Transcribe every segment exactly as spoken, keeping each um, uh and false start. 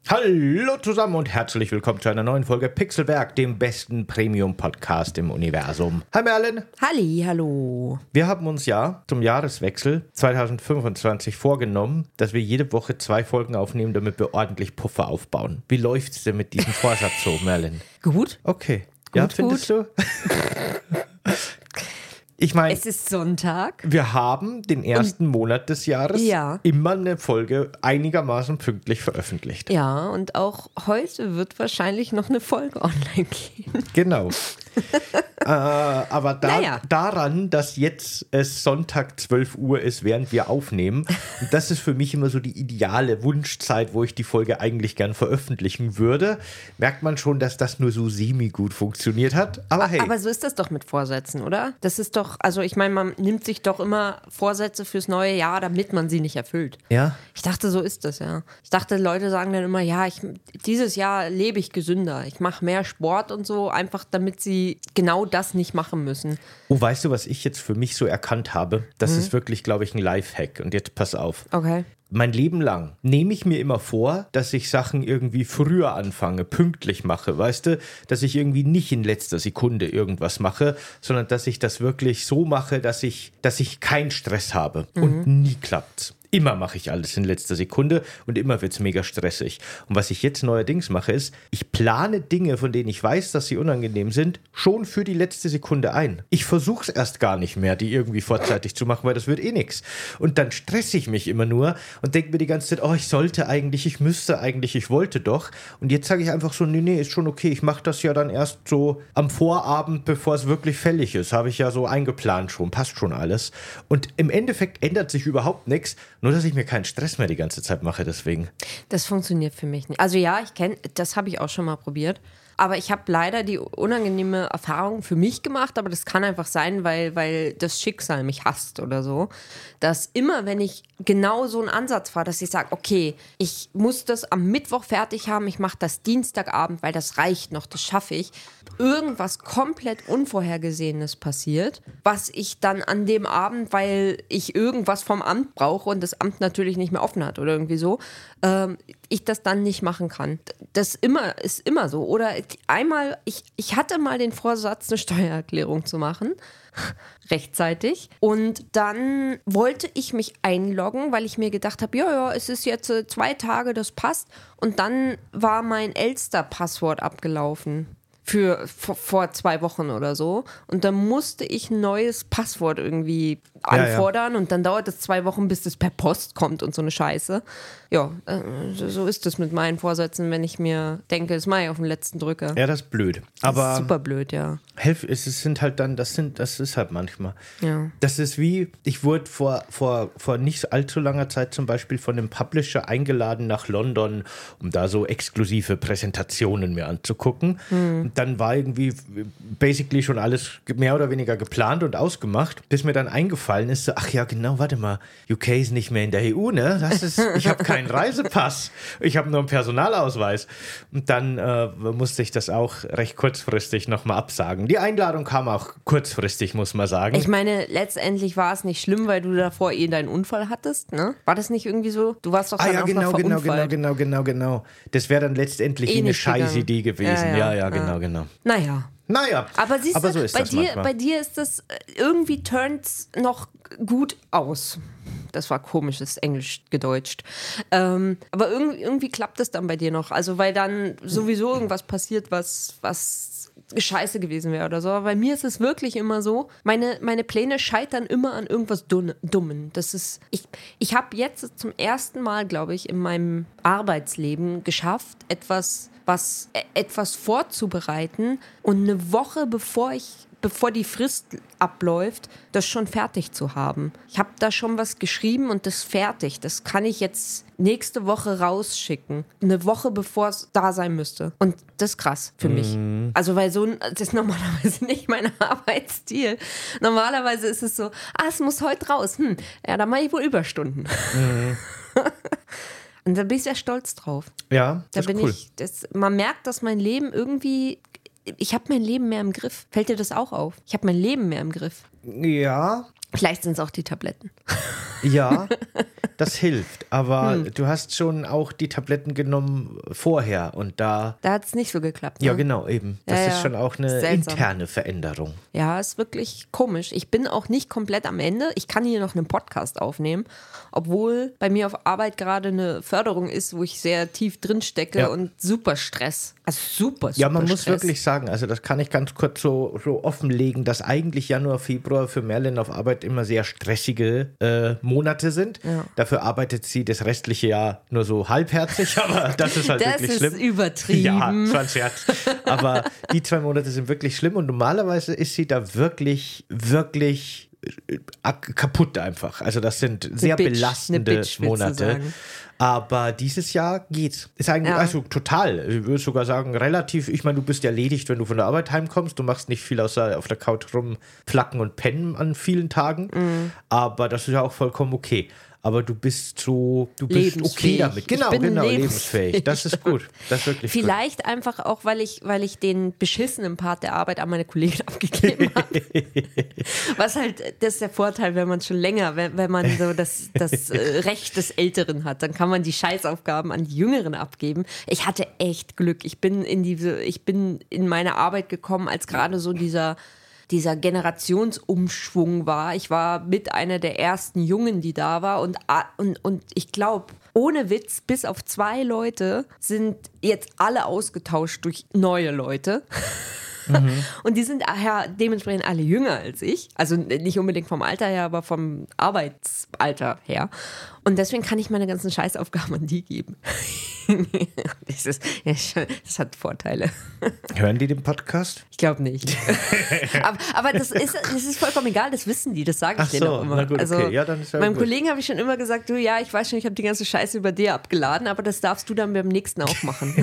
Hallo zusammen und herzlich willkommen zu einer neuen Folge Pixelberg, dem besten Premium-Podcast im Universum. Hi Merlin. Halli, hallo. Wir haben uns ja zum Jahreswechsel zwanzig fünfundzwanzig vorgenommen, dass wir jede Woche zwei Folgen aufnehmen, damit wir ordentlich Puffer aufbauen. Wie läuft's denn mit diesem Vorsatz so, Merlin? Gut. Okay. Gut, ja, findest gut. du? Ich meine, Es ist Sonntag. wir haben den ersten Monat des Jahres Ja. immer eine Folge einigermaßen pünktlich veröffentlicht. Ja, und auch heute wird wahrscheinlich noch eine Folge online gehen. Genau. äh, aber da, Naja. daran, dass jetzt es Sonntag zwölf Uhr ist, während wir aufnehmen, und das ist für mich immer so die ideale Wunschzeit, wo ich die Folge eigentlich gern veröffentlichen würde, merkt man schon, dass das nur so semi-gut funktioniert hat. Aber hey, Aber so ist das doch mit Vorsätzen, oder? Das ist doch, also ich meine, man nimmt sich doch immer Vorsätze fürs neue Jahr, damit man sie nicht erfüllt. ja, Ich dachte, so ist das, ja. Ich dachte, Leute sagen dann immer, ja, ich, dieses Jahr lebe ich gesünder. Ich mache mehr Sport und so, einfach damit sie genau das nicht machen müssen. oh, weißt du, was ich jetzt für mich so erkannt habe? Das ist wirklich, glaube ich, ein Lifehack. Und jetzt pass auf. Okay. Mein Leben lang nehme ich mir immer vor, dass ich Sachen irgendwie früher anfange, pünktlich mache, weißt du, dass ich irgendwie nicht in letzter Sekunde irgendwas mache, sondern dass ich das wirklich so mache, dass ich, dass ich keinen Stress habe und nie klappt's. Immer mache ich alles in letzter Sekunde und immer wird's mega stressig. Und was ich jetzt neuerdings mache, ist, ich plane Dinge, von denen ich weiß, dass sie unangenehm sind, schon für die letzte Sekunde ein. Ich versuche es erst gar nicht mehr, die irgendwie vorzeitig zu machen, weil das wird eh nix. Und dann stresse ich mich immer nur und denke mir die ganze Zeit, oh, ich sollte eigentlich, ich müsste eigentlich, ich wollte doch. Und jetzt sage ich einfach so, nee, nee, ist schon okay, ich mache das ja dann erst so am Vorabend, bevor es wirklich fällig ist. Habe ich ja so eingeplant schon, passt schon alles. Und im Endeffekt ändert sich überhaupt nichts, nur dass ich mir keinen Stress mehr die ganze Zeit mache deswegen. Das funktioniert für mich nicht. Also ja, ich kenne, das habe ich auch schon mal probiert. Aber ich habe leider die unangenehme Erfahrung für mich gemacht, aber das kann einfach sein, weil, weil das Schicksal mich hasst oder so, dass immer, wenn ich genau so einen Ansatz fahre, dass ich sage, okay, ich muss das am Mittwoch fertig haben, ich mache das Dienstagabend, weil das reicht noch, das schaffe ich, irgendwas komplett Unvorhergesehenes passiert, was ich dann an dem Abend, weil ich irgendwas vom Amt brauche und das Amt natürlich nicht mehr offen hat oder irgendwie so, ähm, ich das dann nicht machen kann. Das immer, ist immer so. Oder einmal, ich, ich hatte mal den Vorsatz, eine Steuererklärung zu machen, rechtzeitig. Und dann wollte ich mich einloggen, weil ich mir gedacht habe, ja, ja, es ist jetzt äh, zwei Tage, das passt. Und dann war mein Elster-Passwort abgelaufen. Für vor, vor zwei Wochen oder so. Und dann musste ich ein neues Passwort irgendwie anfordern. Ja, ja. Und dann dauert es zwei Wochen, bis das per Post kommt und so eine Scheiße. Ja, äh, so ist es mit meinen Vorsätzen, wenn ich mir denke, das mache ich auf den letzten Drücker. Ja, das ist blöd. Aber das ist super blöd, ja. Helf, es sind halt dann, das sind, das ist halt manchmal. Ja. Das ist wie, ich wurde vor, vor, vor nicht allzu langer Zeit zum Beispiel von einem Publisher eingeladen nach London, um da so exklusive Präsentationen mir anzugucken. Hm. Und dann war irgendwie basically schon alles mehr oder weniger geplant und ausgemacht, bis mir dann eingefallen ist, so, ach ja, genau, warte mal, U K ist nicht mehr in der E U, ne? Das ist, ich habe keinen Reisepass, ich habe nur einen Personalausweis. Und dann äh, musste ich das auch recht kurzfristig nochmal absagen. Die Einladung kam auch kurzfristig, muss man sagen. Ich meine, letztendlich war es nicht schlimm, weil du davor eh deinen Unfall hattest, ne? War das nicht irgendwie so? Du warst doch dann ah ja, auch genau, noch genau, verunfallt. genau, genau, genau, genau. Das wäre dann letztendlich Eh wie eine nicht gegangen. Scheißidee gewesen. Ja, Ja, ja, ja, genau, ja. genau. Naja. Naja, Aber siehst aber du, so ist bei, das dir, manchmal. bei dir ist das, äh, irgendwie turnt's noch gut aus. Das war komisch, das ist Englisch gedeutscht. Ähm, aber irgendwie, irgendwie klappt es dann bei dir noch. Also weil dann sowieso irgendwas passiert, was, was scheiße gewesen wäre oder so. Aber bei mir ist es wirklich immer so, meine, meine Pläne scheitern immer an irgendwas Dun- Dummen. Das ist, ich, ich habe jetzt zum ersten Mal, glaube ich, in meinem Arbeitsleben geschafft, etwas was etwas vorzubereiten und eine Woche bevor ich bevor die Frist abläuft, das schon fertig zu haben. Ich habe da schon was geschrieben und das fertig. Das kann ich jetzt nächste Woche rausschicken. Eine Woche bevor es da sein müsste. Und das ist krass für mich. Mhm. Also weil so, das ist normalerweise nicht mein Arbeitsstil. Normalerweise ist es so, ah, es muss heute raus. Hm, ja, dann mache ich wohl Überstunden. Mhm. Und da bin ich sehr stolz drauf. Ja, da das bin ist cool. ich, das, man merkt, dass mein Leben irgendwie, ich habe mein Leben mehr im Griff. Fällt dir das auch auf? Ich habe mein Leben mehr im Griff. Ja. Vielleicht sind es auch die Tabletten. Ja, Das hilft, aber hm. du hast schon auch die Tabletten genommen vorher und da... Da hat es nicht so geklappt. Ne? Ja, genau, eben. Das ja, ist ja. schon auch eine Seltsam. interne Veränderung. Ja, ist wirklich komisch. Ich bin auch nicht komplett am Ende. Ich kann hier noch einen Podcast aufnehmen, obwohl bei mir auf Arbeit gerade eine Förderung ist, wo ich sehr tief drin stecke ja. und super Stress. Also super, super Ja, man Stress. muss wirklich sagen, also das kann ich ganz kurz so, so offenlegen, dass eigentlich Januar, Februar für Merlin auf Arbeit immer sehr stressige äh, Monate sind. Ja. Dafür arbeitet sie das restliche Jahr nur so halbherzig, aber das ist halt das wirklich ist schlimm. Das ist übertrieben. Ja, das war ein Scherz. Aber die zwei Monate sind wirklich schlimm und normalerweise ist sie da wirklich, wirklich kaputt einfach. Also das sind sehr Bitch, belastende Bitch, Monate. Aber dieses Jahr geht's. Ist eigentlich, ja. also total. Ich würde sogar sagen, relativ. Ich meine, du bist erledigt, wenn du von der Arbeit heimkommst. Du machst nicht viel außer auf der Couch rumflacken und pennen an vielen Tagen. Mhm. Aber das ist ja auch vollkommen okay. Aber du bist so, du bist okay damit. Genau, genau, lebensfähig. lebensfähig. Das ist gut. Das ist wirklich Vielleicht gut. einfach auch, weil ich, weil ich den beschissenen Part der Arbeit an meine Kollegin abgegeben habe. Was halt, das ist der Vorteil, wenn man schon länger, wenn, wenn man so das, das Recht des Älteren hat, dann kann man die Scheißaufgaben an die Jüngeren abgeben. Ich hatte echt Glück. Ich bin in diese, ich bin in meine Arbeit gekommen, als gerade so dieser dieser Generationsumschwung war. Ich war mit einer der ersten Jungen, die da war und, und, und ich glaube, ohne Witz, bis auf zwei Leute sind jetzt alle ausgetauscht durch neue Leute. Mhm. Und die sind ja dementsprechend alle jünger als ich. Also nicht unbedingt vom Alter her, aber vom Arbeitsalter her. Und deswegen kann ich meine ganzen Scheißaufgaben an die geben. Das, ist, das hat Vorteile. Hören die den Podcast? Ich glaube nicht. aber aber das, ist, das ist vollkommen egal, das wissen die, das sage ich Ach denen so, auch immer. Na gut, okay. Also, ja, dann ist ja meinem gut. Kollegen habe ich schon immer gesagt, du, ja, ich weiß schon, ich habe die ganze Scheiße über dir abgeladen, aber das darfst du dann beim nächsten auch machen.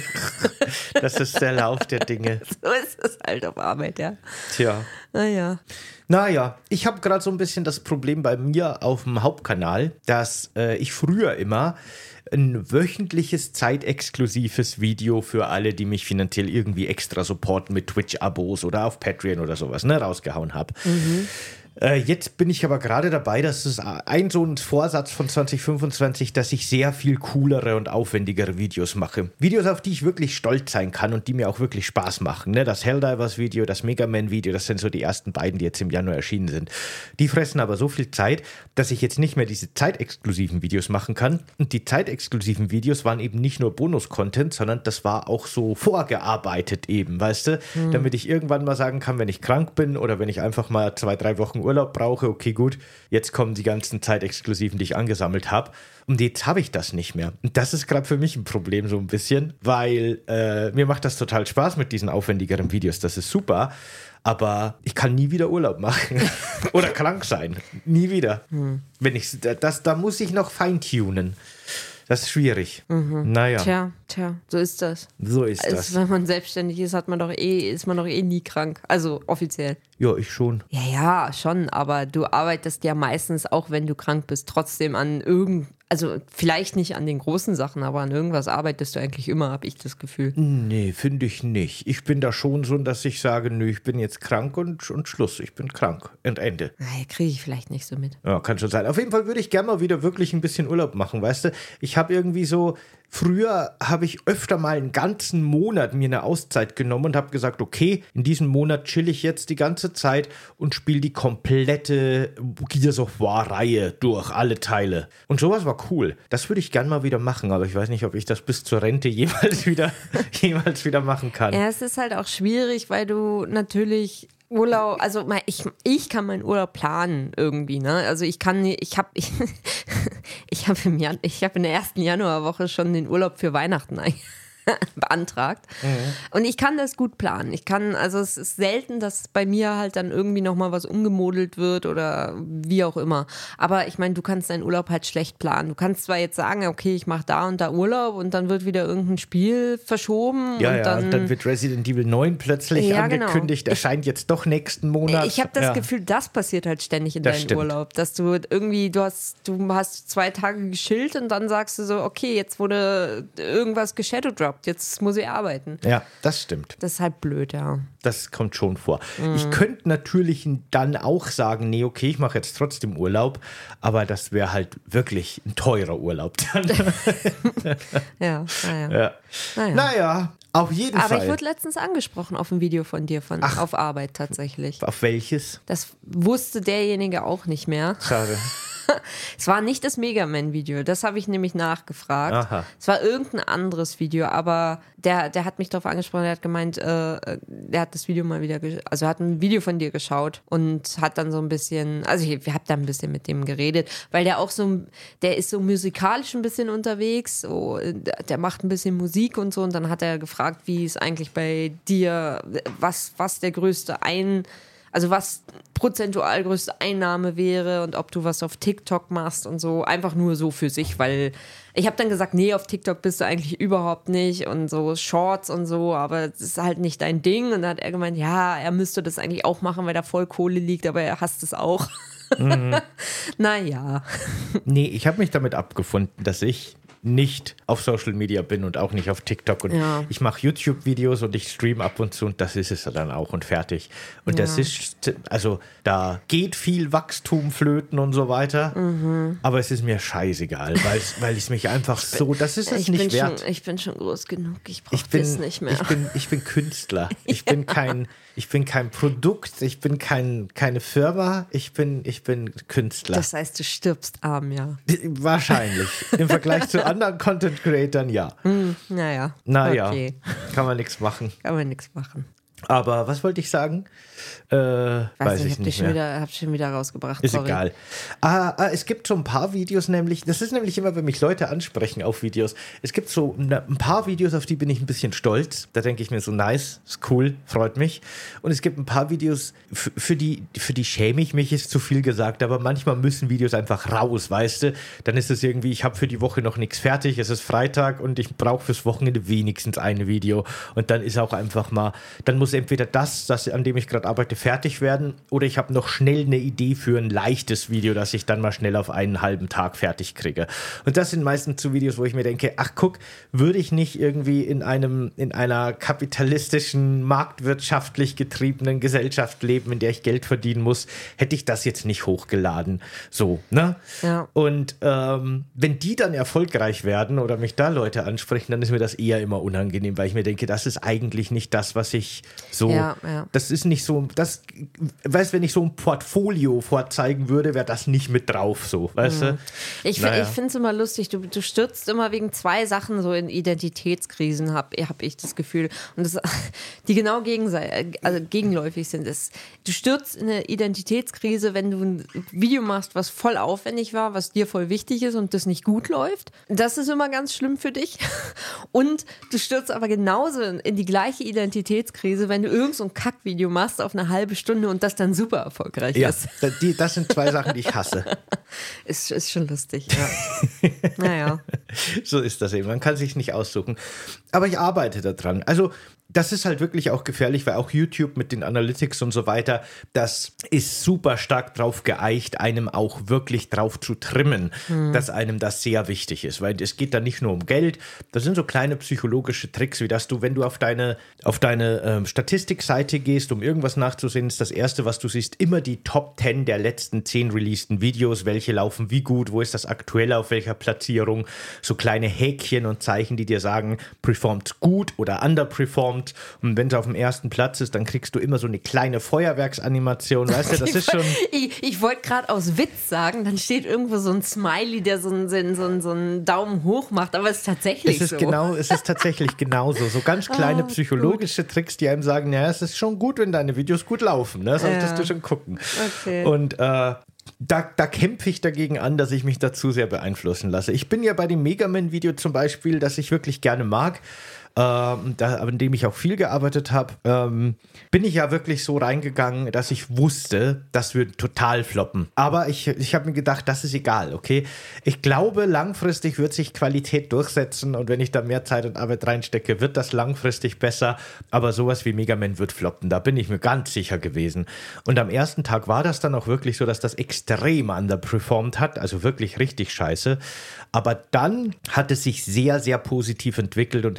Das ist der Lauf der Dinge. So ist es halt auf Arbeit, ja. Tja. Naja. Naja, ich habe gerade so ein bisschen das Problem bei mir auf dem Hauptkanal, dass äh, ich früher immer ein wöchentliches zeitexklusives Video für alle, die mich finanziell irgendwie extra supporten mit Twitch-Abos oder auf Patreon oder sowas, ne, rausgehauen habe. Mhm. Äh, jetzt bin ich aber gerade dabei, dass es ein so ein Vorsatz von zwanzig fünfundzwanzig, dass ich sehr viel coolere und aufwendigere Videos mache. Videos, auf die ich wirklich stolz sein kann und die mir auch wirklich Spaß machen. Ne? Das Helldivers-Video, das Mega Man-Video, das sind so die ersten beiden, die jetzt im Januar erschienen sind. Die fressen aber so viel Zeit, dass ich jetzt nicht mehr diese zeitexklusiven Videos machen kann. Und die zeitexklusiven Videos waren eben nicht nur Bonus-Content, sondern das war auch so vorgearbeitet eben, weißt du? Mhm. Damit ich irgendwann mal sagen kann, wenn ich krank bin oder wenn ich einfach mal zwei, drei Wochen Urlaub brauche, okay, gut, jetzt kommen die ganzen Zeitexklusiven, die ich angesammelt habe. Und jetzt habe ich das nicht mehr. Und das ist gerade für mich ein Problem so ein bisschen, weil äh, mir macht das total Spaß mit diesen aufwendigeren Videos. Das ist super. Aber ich kann nie wieder Urlaub machen. Oder krank sein. Nie wieder. Hm. Wenn ich, das, da muss ich noch feintunen. Das ist schwierig. Mhm. Naja. Tja, tja, so ist das. So ist also, das. Wenn man selbstständig ist, hat man doch eh, ist man doch eh nie krank. Also offiziell. Ja, ich schon. Ja, ja, schon. Aber du arbeitest ja meistens, auch wenn du krank bist, trotzdem an irgend, also vielleicht nicht an den großen Sachen, aber an irgendwas arbeitest du eigentlich immer, habe ich das Gefühl. Nee, finde ich nicht. Ich bin da schon so, dass ich sage, nö, ich bin jetzt krank und, und Schluss. Ich bin krank. Und Ende. Naja, kriege ich vielleicht nicht so mit. Ja, kann schon sein. Auf jeden Fall würde ich gerne mal wieder wirklich ein bisschen Urlaub machen, weißt du? Ich habe irgendwie so, früher habe ich öfter mal einen ganzen Monat mir eine Auszeit genommen und habe gesagt, okay, in diesem Monat chill ich jetzt die ganze Zeit und spiele die komplette Gears of War-Reihe durch, alle Teile. Und sowas war cool. Das würde ich gerne mal wieder machen, aber ich weiß nicht, ob ich das bis zur Rente jemals wieder, jemals wieder machen kann. Ja, es ist halt auch schwierig, weil du natürlich Urlaub, also ich, ich kann meinen Urlaub planen irgendwie, ne? Also ich kann, ich habe ich, ich habe im Jan, ich habe in der ersten Januarwoche schon den Urlaub für Weihnachten beantragt. Mhm. Und ich kann das gut planen. Ich kann, also es ist selten, dass bei mir halt dann irgendwie nochmal was umgemodelt wird oder wie auch immer. Aber ich meine, du kannst deinen Urlaub halt schlecht planen. Du kannst zwar jetzt sagen, okay, ich mache da und da Urlaub und dann wird wieder irgendein Spiel verschoben. Ja, und ja, dann, und dann wird Resident Evil neun plötzlich ja, angekündigt, genau. erscheint jetzt doch nächsten Monat. Ich habe das ja. Gefühl, das passiert halt ständig in das deinem stimmt. Urlaub, dass du irgendwie, du hast, du hast zwei Tage geschillt und dann sagst du so, okay, jetzt wurde irgendwas geshadowdropped gestoppt, jetzt muss ich arbeiten. Ja, das stimmt. Das ist halt blöd, ja. Das kommt schon vor. Mhm. Ich könnte natürlich dann auch sagen, nee, okay, ich mache jetzt trotzdem Urlaub, aber das wäre halt wirklich ein teurer Urlaub dann. ja, naja. Ja. Naja. naja, auf jeden aber Fall. Aber ich wurde letztens angesprochen auf ein Video von dir, von Ach, auf Arbeit tatsächlich. Auf welches? Das wusste derjenige auch nicht mehr. Schade. Es war nicht das Mega Man-Video, das habe ich nämlich nachgefragt. Aha. Es war irgendein anderes Video, aber der, der hat mich darauf angesprochen, der hat gemeint, äh, der hat das Video mal wieder, also hat ein Video von dir geschaut und hat dann so ein bisschen, also ich, ich habe da ein bisschen mit dem geredet, weil der auch so, der ist so musikalisch ein bisschen unterwegs, so, der macht ein bisschen Musik und so und dann hat er gefragt, wie es eigentlich bei dir, was, was der größte ein Also was prozentual größte Einnahme wäre und ob du was auf TikTok machst und so. Einfach nur so für sich, weil ich habe dann gesagt, nee, auf TikTok bist du eigentlich überhaupt nicht und so Shorts und so, aber das ist halt nicht dein Ding. Und dann hat er gemeint, ja, er müsste das eigentlich auch machen, weil da voll Kohle liegt, aber er hasst es auch. Mhm. Naja. Nee, ich habe mich damit abgefunden, dass ich nicht auf Social Media bin und auch nicht auf TikTok. Und ja. ich mache YouTube-Videos und ich stream ab und zu und das ist es dann auch und fertig. Und ja. das ist, also da geht viel Wachstum flöten und so weiter, mhm. aber es ist mir scheißegal, weil, weil es mich einfach bin, so, das ist es ich nicht bin wert. Schon, ich bin schon groß genug, ich brauche das nicht mehr. Ich bin, ich bin Künstler, ich ja. bin kein... Ich bin kein Produkt, ich bin kein, keine Firma, ich bin, ich bin Künstler. Das heißt, du stirbst arm, ja. Wahrscheinlich. Im Vergleich zu anderen Content-Creatern, ja. Hm, naja. Naja, okay. Kann man nichts machen. Kann man nichts machen. Aber was wollte ich sagen? Äh, weiß, weiß nicht, ich hab nicht schon mehr. Wieder, hab schon wieder rausgebracht. Ist sorry. egal. Ah, ah, es gibt so ein paar Videos nämlich, das ist nämlich immer, wenn mich Leute ansprechen auf Videos, es gibt so ein paar Videos, auf die bin ich ein bisschen stolz. Da denke ich mir so, nice, ist cool, freut mich. Und es gibt ein paar Videos, f- für die, für die schäme ich mich, ist zu viel gesagt, aber manchmal müssen Videos einfach raus, weißt du? Dann ist es irgendwie, ich habe für die Woche noch nichts fertig, es ist Freitag und ich brauche fürs Wochenende wenigstens ein Video. Und dann ist auch einfach mal, dann muss entweder das, das an dem ich gerade arbeite, fertig werden oder ich habe noch schnell eine Idee für ein leichtes Video, das ich dann mal schnell auf einen halben Tag fertig kriege. Und das sind meistens so Videos, wo ich mir denke, ach guck, würde ich nicht irgendwie in einem, in einer kapitalistischen, marktwirtschaftlich getriebenen Gesellschaft leben, in der ich Geld verdienen muss, hätte ich das jetzt nicht hochgeladen. So, ne? Ja. Und ähm, wenn die dann erfolgreich werden oder mich da Leute ansprechen, dann ist mir das eher immer unangenehm, weil ich mir denke, das ist eigentlich nicht das, was ich so, ja, ja. das ist nicht so, das, weißt, wenn ich so ein Portfolio vorzeigen würde, wäre das nicht mit drauf, so, weißt mhm. du? Ich, naja. ich finde es immer lustig, du, du stürzt immer wegen zwei Sachen so in Identitätskrisen, habe hab ich das Gefühl. Und das, die genau gegensei- also gegenläufig sind. Das, du stürzt in eine Identitätskrise, wenn du ein Video machst, was voll aufwendig war, was dir voll wichtig ist und das nicht gut läuft. Das ist immer ganz schlimm für dich. Und du stürzt aber genauso in die gleiche Identitätskrise, wenn du irgend so ein Kackvideo machst auf eine halbe Stunde und das dann super erfolgreich Ja, ist. die, das sind zwei Sachen, die ich hasse. Ist, ist schon lustig, ja. Naja. So ist das eben. Man kann sich nicht aussuchen. Aber ich arbeite daran. Also das ist halt wirklich auch gefährlich, weil auch YouTube mit den Analytics und so weiter, das ist super stark drauf geeicht, einem auch wirklich drauf zu trimmen, hm. dass einem das sehr wichtig ist. Weil es geht da nicht nur um Geld, das sind so kleine psychologische Tricks, wie dass du, wenn du auf deine, auf deine ähm, Statistikseite gehst, um irgendwas nachzusehen, ist das Erste, was du siehst, immer die Top zehn der letzten zehn releaseden Videos, welche laufen wie gut, wo ist das aktuelle, auf welcher Platzierung, so kleine Häkchen und Zeichen, die dir sagen, performt gut oder underperformed. Und wenn es auf dem ersten Platz ist, dann kriegst du immer so eine kleine Feuerwerksanimation, weißt du, das ist schon... Ich, ich wollte gerade aus Witz sagen, dann steht irgendwo so ein Smiley, der so einen, so einen, so einen Daumen hoch macht, aber es ist tatsächlich es ist so. Genau, es ist tatsächlich genauso. So ganz kleine oh, psychologische gut. Tricks, die einem sagen, ja, es ist schon gut, wenn deine Videos gut laufen, ne? Solltest ja. du schon gucken. Okay. Und äh, Da, da kämpfe ich dagegen an, dass ich mich dazu sehr beeinflussen lasse. Ich bin ja bei dem Mega Man-Video zum Beispiel, das ich wirklich gerne mag, ähm, da, an dem ich auch viel gearbeitet habe, ähm, bin ich ja wirklich so reingegangen, dass ich wusste, das wird total floppen. Aber ich, ich habe mir gedacht, das ist egal, okay? Ich glaube, langfristig wird sich Qualität durchsetzen und wenn ich da mehr Zeit und Arbeit reinstecke, wird das langfristig besser. Aber sowas wie Mega Man wird floppen, da bin ich mir ganz sicher gewesen. Und am ersten Tag war das dann auch wirklich so, dass das extrem underperformed hat, also wirklich richtig scheiße. Aber dann hat es sich sehr, sehr positiv entwickelt und ist jetzt wirklich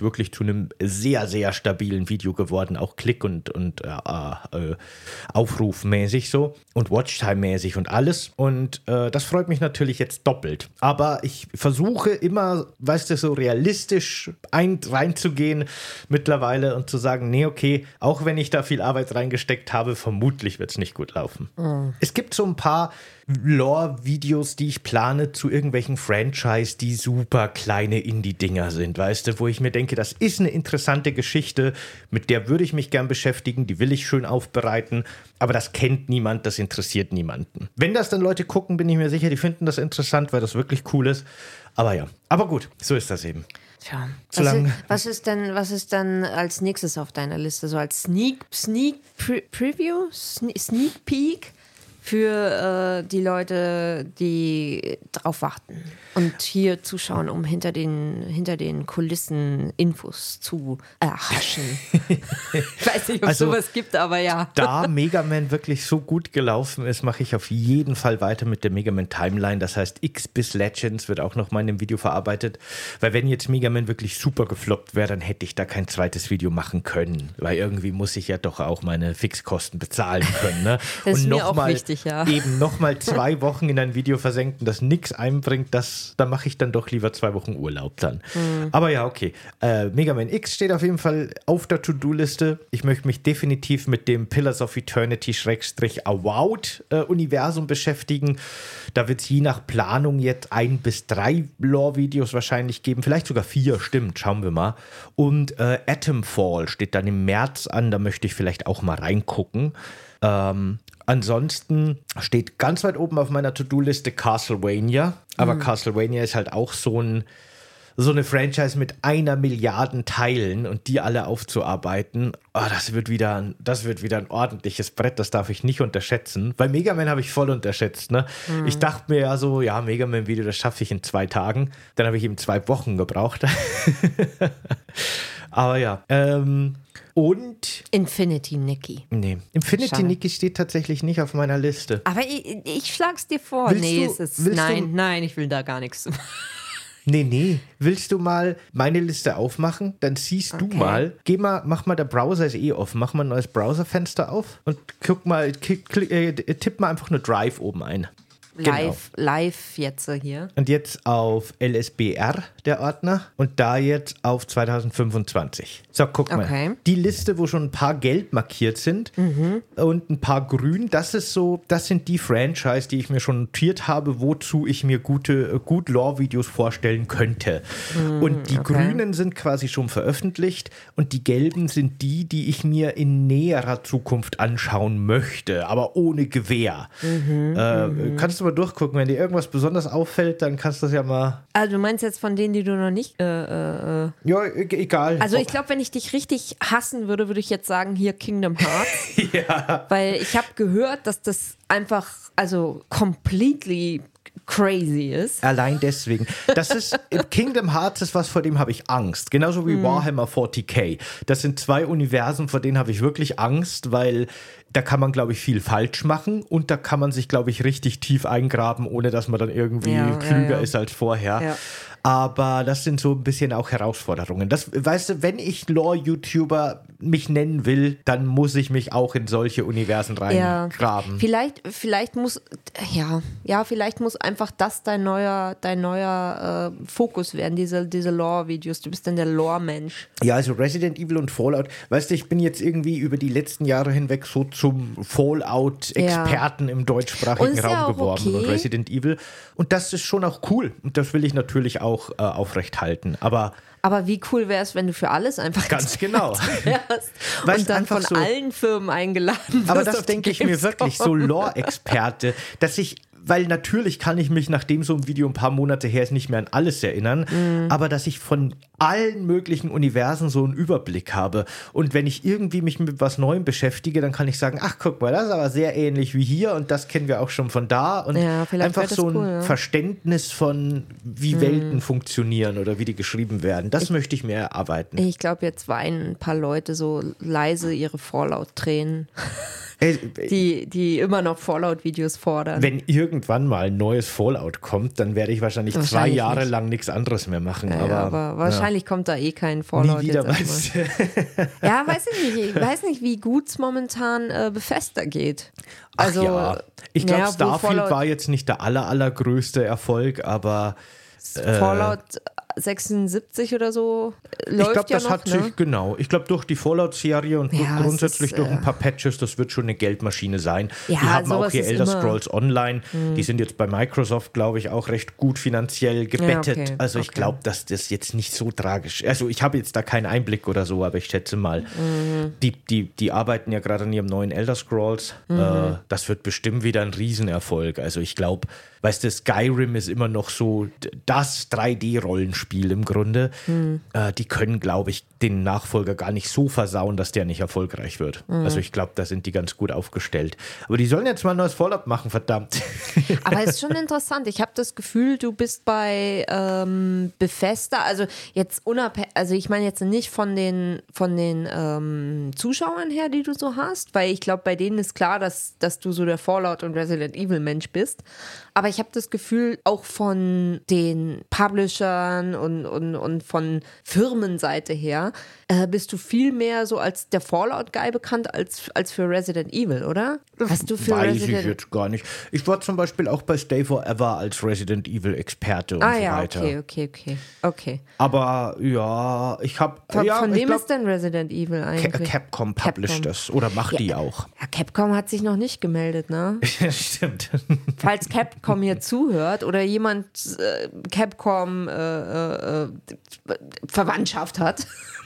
wirklich zu einem sehr, sehr stabilen Video geworden, auch Klick- und, und äh, äh, Aufrufmäßig so und Watchtime-mäßig und alles. Und äh, das freut mich natürlich jetzt doppelt. Aber ich versuche immer, weißt du, so realistisch ein, reinzugehen mittlerweile und zu sagen, nee, okay, auch wenn ich da viel Arbeit reingesteckt habe, vermutlich wird es nicht gut laufen. Mhm. Es gibt so ein paar Lore-Videos, die ich plane zu irgendwelchen Franchise, die super kleine Indie-Dinger sind, weißt du, wo ich mir denke, das ist eine interessante Geschichte, mit der würde ich mich gern beschäftigen, die will ich schön aufbereiten, aber das kennt niemand, das interessiert niemanden. Wenn das dann Leute gucken, bin ich mir sicher, die finden das interessant, weil das wirklich cool ist, aber ja, aber gut, so ist das eben. Tja, was ist, was ist denn, was ist dann als nächstes auf deiner Liste, so als Sneak, Sneak Pre- Preview, Sne- Sneak Peek? Für äh, die Leute, die drauf warten und hier zuschauen, um hinter den, hinter den Kulissen Infos zu erhaschen. Ich weiß nicht, ob es also, sowas gibt, aber ja. Da Mega Man wirklich so gut gelaufen ist, mache ich auf jeden Fall weiter mit der Mega Man Timeline. Das heißt, X bis Legends wird auch noch mal in dem Video verarbeitet. Weil wenn jetzt Mega Man wirklich super gefloppt wäre, dann hätte ich da kein zweites Video machen können. Weil irgendwie muss ich ja doch auch meine Fixkosten bezahlen können. Ne? Das ist und mir noch auch mal, wichtig, ja. Eben nochmal zwei Wochen in ein Video versenken, das nichts einbringt, das, da mache ich dann doch lieber zwei Wochen Urlaub dann. Mhm. Aber ja, okay. Äh, Mega Man X steht auf jeden Fall auf der To-Do-Liste. Ich möchte mich definitiv mit dem Pillars of Eternity-Avowed-Universum äh, beschäftigen. Da wird es je nach Planung jetzt ein bis drei Lore-Videos wahrscheinlich geben. Vielleicht sogar vier, stimmt. Schauen wir mal. Und äh, Atomfall steht dann im März an. Da möchte ich vielleicht auch mal reingucken. Ähm, Ansonsten steht ganz weit oben auf meiner To-Do-Liste Castlevania. Aber mhm. Castlevania ist halt auch so, ein, so eine Franchise mit einer Milliarde Teilen und die alle aufzuarbeiten. Oh, das wird wieder, das wird wieder ein ordentliches Brett, das darf ich nicht unterschätzen. Weil Mega Man habe ich voll unterschätzt. Ne? Mhm. Ich dachte mir ja so, ja, Mega Man-Video, das schaffe ich in zwei Tagen. Dann habe ich eben zwei Wochen gebraucht. Aber ja, ähm... Und Infinity Nikki. Nee, Infinity Nikki steht tatsächlich nicht auf meiner Liste. Aber ich, ich schlag's dir vor. Willst nee, du, es ist, willst nein, du, nein, ich will da gar nichts. Nee, nee. Willst du mal meine Liste aufmachen? Dann siehst okay. du mal. Geh mal, mach mal, der Browser ist eh offen. Mach mal ein neues Browserfenster auf und guck mal, klick, klick, äh, tipp mal einfach nur Drive oben ein. Live, genau. live jetzt hier. Und jetzt auf L S B R, der Ordner. Und da jetzt auf zwanzig fünfundzwanzig. So, guck mal. Okay. Die Liste, wo schon ein paar gelb markiert sind mhm. und ein paar grün, das ist so, das sind die Franchise, die ich mir schon notiert habe, wozu ich mir gute, gut Lore-Videos vorstellen könnte. Mhm, und die okay. grünen sind quasi schon veröffentlicht und die gelben sind die, die ich mir in näherer Zukunft anschauen möchte, aber ohne Gewähr. Mhm, äh, mhm. Kannst du mal durchgucken, wenn dir irgendwas besonders auffällt, dann kannst du das ja mal... Also du meinst jetzt von denen, die du noch nicht... Äh, äh, ja, e- egal. Also ich glaube, wenn ich dich richtig hassen würde, würde ich jetzt sagen, hier Kingdom Hearts. Ja. Weil ich habe gehört, dass das einfach, also completely crazy ist. Allein deswegen. Das ist, Kingdom Hearts ist was, vor dem habe ich Angst. Genauso wie mm. Warhammer vierzig K. Das sind zwei Universen, vor denen habe ich wirklich Angst, weil da kann man, glaube ich, viel falsch machen und da kann man sich, glaube ich, richtig tief eingraben, ohne dass man dann irgendwie ja, klüger ja, ja. ist als vorher. Ja. Aber das sind so ein bisschen auch Herausforderungen. Das, weißt du, wenn ich Lore-YouTuber mich nennen will, dann muss ich mich auch in solche Universen reingraben. Ja. Vielleicht, vielleicht muss, ja, ja, vielleicht muss einfach das dein neuer, dein neuer äh, Fokus werden, diese, diese Lore-Videos. Du bist dann der Lore-Mensch. Ja, also Resident Evil und Fallout. Weißt du, ich bin jetzt irgendwie über die letzten Jahre hinweg so zum Fallout-Experten ja. im deutschsprachigen Raum ja geworden okay. und Resident Evil. Und das ist schon auch cool. Und das will ich natürlich auch auch äh, aufrecht halten. Aber, aber wie cool wäre es, wenn du für alles einfach ganz genau wärst und dann von so, allen Firmen eingeladen wirst. Aber das denke ich mir wirklich, so Lore-Experte, dass ich, weil natürlich kann ich mich, nachdem so ein Video ein paar Monate her ist, nicht mehr an alles erinnern, mm. aber dass ich von allen möglichen Universen so einen Überblick habe. Und wenn ich irgendwie mich mit was Neuem beschäftige, dann kann ich sagen, ach, guck mal, das ist aber sehr ähnlich wie hier und das kennen wir auch schon von da. Und ja, einfach so ein cool, ja. Verständnis von, wie mm. Welten funktionieren oder wie die geschrieben werden. Das ich, möchte ich mir erarbeiten. Ich glaube, jetzt weinen ein paar Leute so leise ihre Fallout-Tränen. Ey, die, die immer noch Fallout-Videos fordern. Wenn irgendwann mal ein neues Fallout kommt, dann werde ich wahrscheinlich, Wahrscheinlich zwei Jahre nicht. lang nichts anderes mehr machen. Ja, aber, aber wahrscheinlich ja. kommt da eh kein Fallout. Nie wieder, jetzt weißt du. Ja, weiß ich nicht. Ich weiß nicht, wie gut es momentan äh, Bethesda geht. Also, Ach ja. Ich glaube, naja, wo Starfield Fallout- war jetzt nicht der aller, allergrößte Erfolg, aber Fallout sechsundsiebzig oder so äh, läuft ich glaube, ja das noch, hat ne? sich, genau, ich glaube, durch die Fallout-Serie und Ja, durch grundsätzlich es ist, durch ein äh, paar Patches, das wird schon eine Geldmaschine sein. Ja, die haben auch sowas hier ist Elder immer- Scrolls Online, die sind jetzt bei Microsoft, glaube ich, auch recht gut finanziell gebettet. Ja, okay, also ich okay. glaube, dass das jetzt nicht so tragisch ist. Also ich habe jetzt da keinen Einblick oder so, aber ich schätze mal, Mhm. die, die, die arbeiten ja gerade an ihrem neuen Elder Scrolls. Mhm. Äh, das wird bestimmt wieder ein Riesenerfolg. Also ich glaube, weißt du, Skyrim ist immer noch so d- das drei D-Rollenspiel im Grunde. Mhm. Äh, die können, glaube ich, den Nachfolger gar nicht so versauen, dass der nicht erfolgreich wird. Mhm. Also ich glaube, da sind die ganz gut aufgestellt. Aber die sollen jetzt mal ein neues Fallout machen, verdammt. Aber es ist schon interessant. Ich habe das Gefühl, du bist bei ähm, Bethesda, also jetzt unabhängig, also ich meine jetzt nicht von den, von den ähm, Zuschauern her, die du so hast, weil ich glaube, bei denen ist klar, dass, dass du so der Fallout- und Resident Evil-Mensch bist. Aber ich habe das Gefühl, auch von den Publishern und, und, und von Firmenseite her, äh, bist du viel mehr so als der Fallout-Guy bekannt als, als für Resident Evil, oder? Hast du für Weiß Resident ich jetzt gar nicht. Ich war zum Beispiel auch bei Stay Forever als Resident Evil Experte und Ah so ja, weiter. okay, okay, okay. Okay. Aber ja, ich habe Von, ja, von ich wem glaub, ist denn Resident Evil Ca- eigentlich? Capcom published Capcom. das oder macht die auch. Ja, Capcom hat sich noch nicht gemeldet, ne? Stimmt. Falls Capcom hier zuhört oder jemand äh, Capcom äh, äh, äh, Verwandtschaft hat,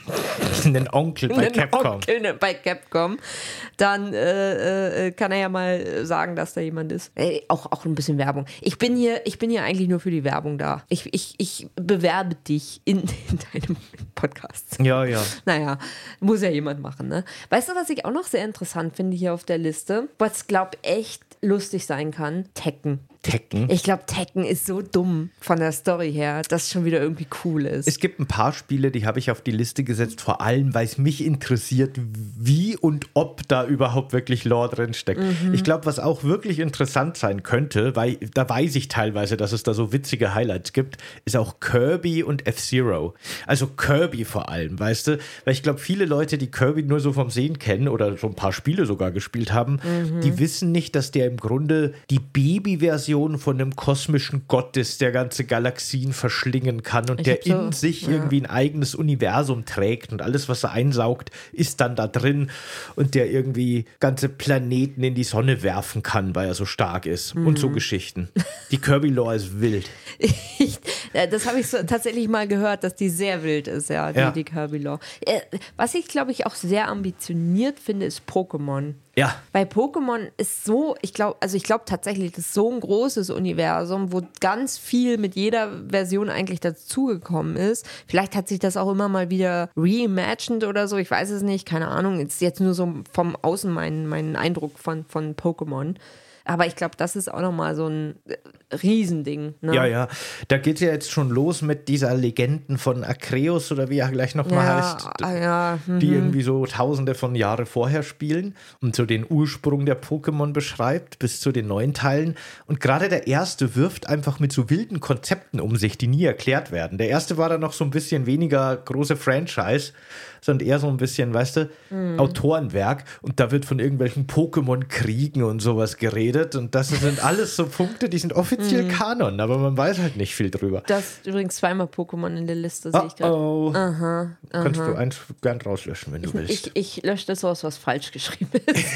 Einen Onkel bei einen Capcom. Onkel ne- bei Capcom, dann äh, äh, kann er ja mal sagen, dass da jemand ist. Ey, auch, auch ein bisschen Werbung. Ich bin hier, ich bin hier eigentlich nur für die Werbung da. Ich, ich, ich bewerbe dich in, in deinem Podcast. Ja, ja. Naja, muss ja jemand machen, ne? Weißt du, was ich auch noch sehr interessant finde hier auf der Liste? Was, glaub echt lustig sein kann? Tekken. Tekken. Ich glaube, Tekken ist so dumm von der Story her, dass es schon wieder irgendwie cool ist. Es gibt ein paar Spiele, die habe ich auf die Liste gesetzt, vor allem, weil es mich interessiert, wie und ob da überhaupt wirklich Lore drin steckt. Mhm. Ich glaube, was auch wirklich interessant sein könnte, weil da weiß ich teilweise, dass es da so witzige Highlights gibt, ist auch Kirby und F-Zero. Also Kirby vor allem, weißt du? Weil ich glaube, viele Leute, die Kirby nur so vom Sehen kennen oder so ein paar Spiele sogar gespielt haben, Mhm. die wissen nicht, dass der im Grunde die Babyversion von einem kosmischen Gott ist, der ganze Galaxien verschlingen kann und Ich der hab so- in sich ja. irgendwie ein eigenes Universum trägt und alles, was er einsaugt, ist dann da drin und der irgendwie ganze Planeten in die Sonne werfen kann, weil er so stark ist und Mhm. so Geschichten. Die Kirby-Lore ist wild. Ich, äh, das habe ich so tatsächlich mal gehört, dass die sehr wild ist, ja, die, Ja. die Kirby-Lore. Äh, was ich, glaube ich, auch sehr ambitioniert finde, ist Pokémon. Ja. Weil Pokémon ist so, ich glaube, also ich glaube tatsächlich, das ist so ein großes Universum, wo ganz viel mit jeder Version eigentlich dazugekommen ist. Vielleicht hat sich das auch immer mal wieder reimagined oder so, ich weiß es nicht, keine Ahnung. Ist jetzt nur so vom Außen mein, mein Eindruck von, von Pokémon. Aber ich glaube, das ist auch nochmal so ein Riesending. Ne? Ja, ja. Da geht es ja jetzt schon los mit dieser Legenden von Akreus oder wie er gleich nochmal Ja, heißt. ah, ja, mhm. Die irgendwie so tausende von Jahre vorher spielen und so den Ursprung der Pokémon beschreibt, bis zu den neuen Teilen. Und gerade der erste wirft einfach mit so wilden Konzepten um sich, die nie erklärt werden. Der erste war dann noch so ein bisschen weniger große Franchise, sondern eher so ein bisschen, weißt du, Mhm. Autorenwerk. Und da wird von irgendwelchen Pokémon-Kriegen und sowas geredet. Und das sind alles so Punkte, die sind offiziell Mhm. Kanon, aber man weiß halt nicht viel drüber. Das ist übrigens zweimal Pokémon in der Liste, sehe ich gerade. Oh, oh. Aha, Kannst du eins gern rauslöschen, wenn du willst. Ich, ich lösche das aus, was falsch geschrieben ist.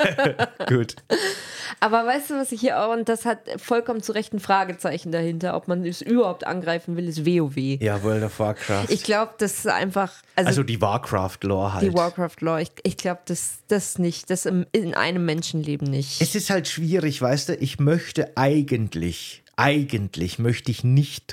Gut. Aber weißt du, was ich hier auch, und das hat vollkommen zu Recht ein Fragezeichen dahinter, ob man es überhaupt angreifen will, ist WoW. Ja, World of Warcraft. Ich glaube, das ist einfach, also, Also die Warcraft-Lore halt. die Warcraft-Lore, ich, ich glaube, das, das nicht, das im, in einem Menschenleben nicht. Es ist halt schwierig, weißt du, ich möchte eigentlich, eigentlich möchte ich nicht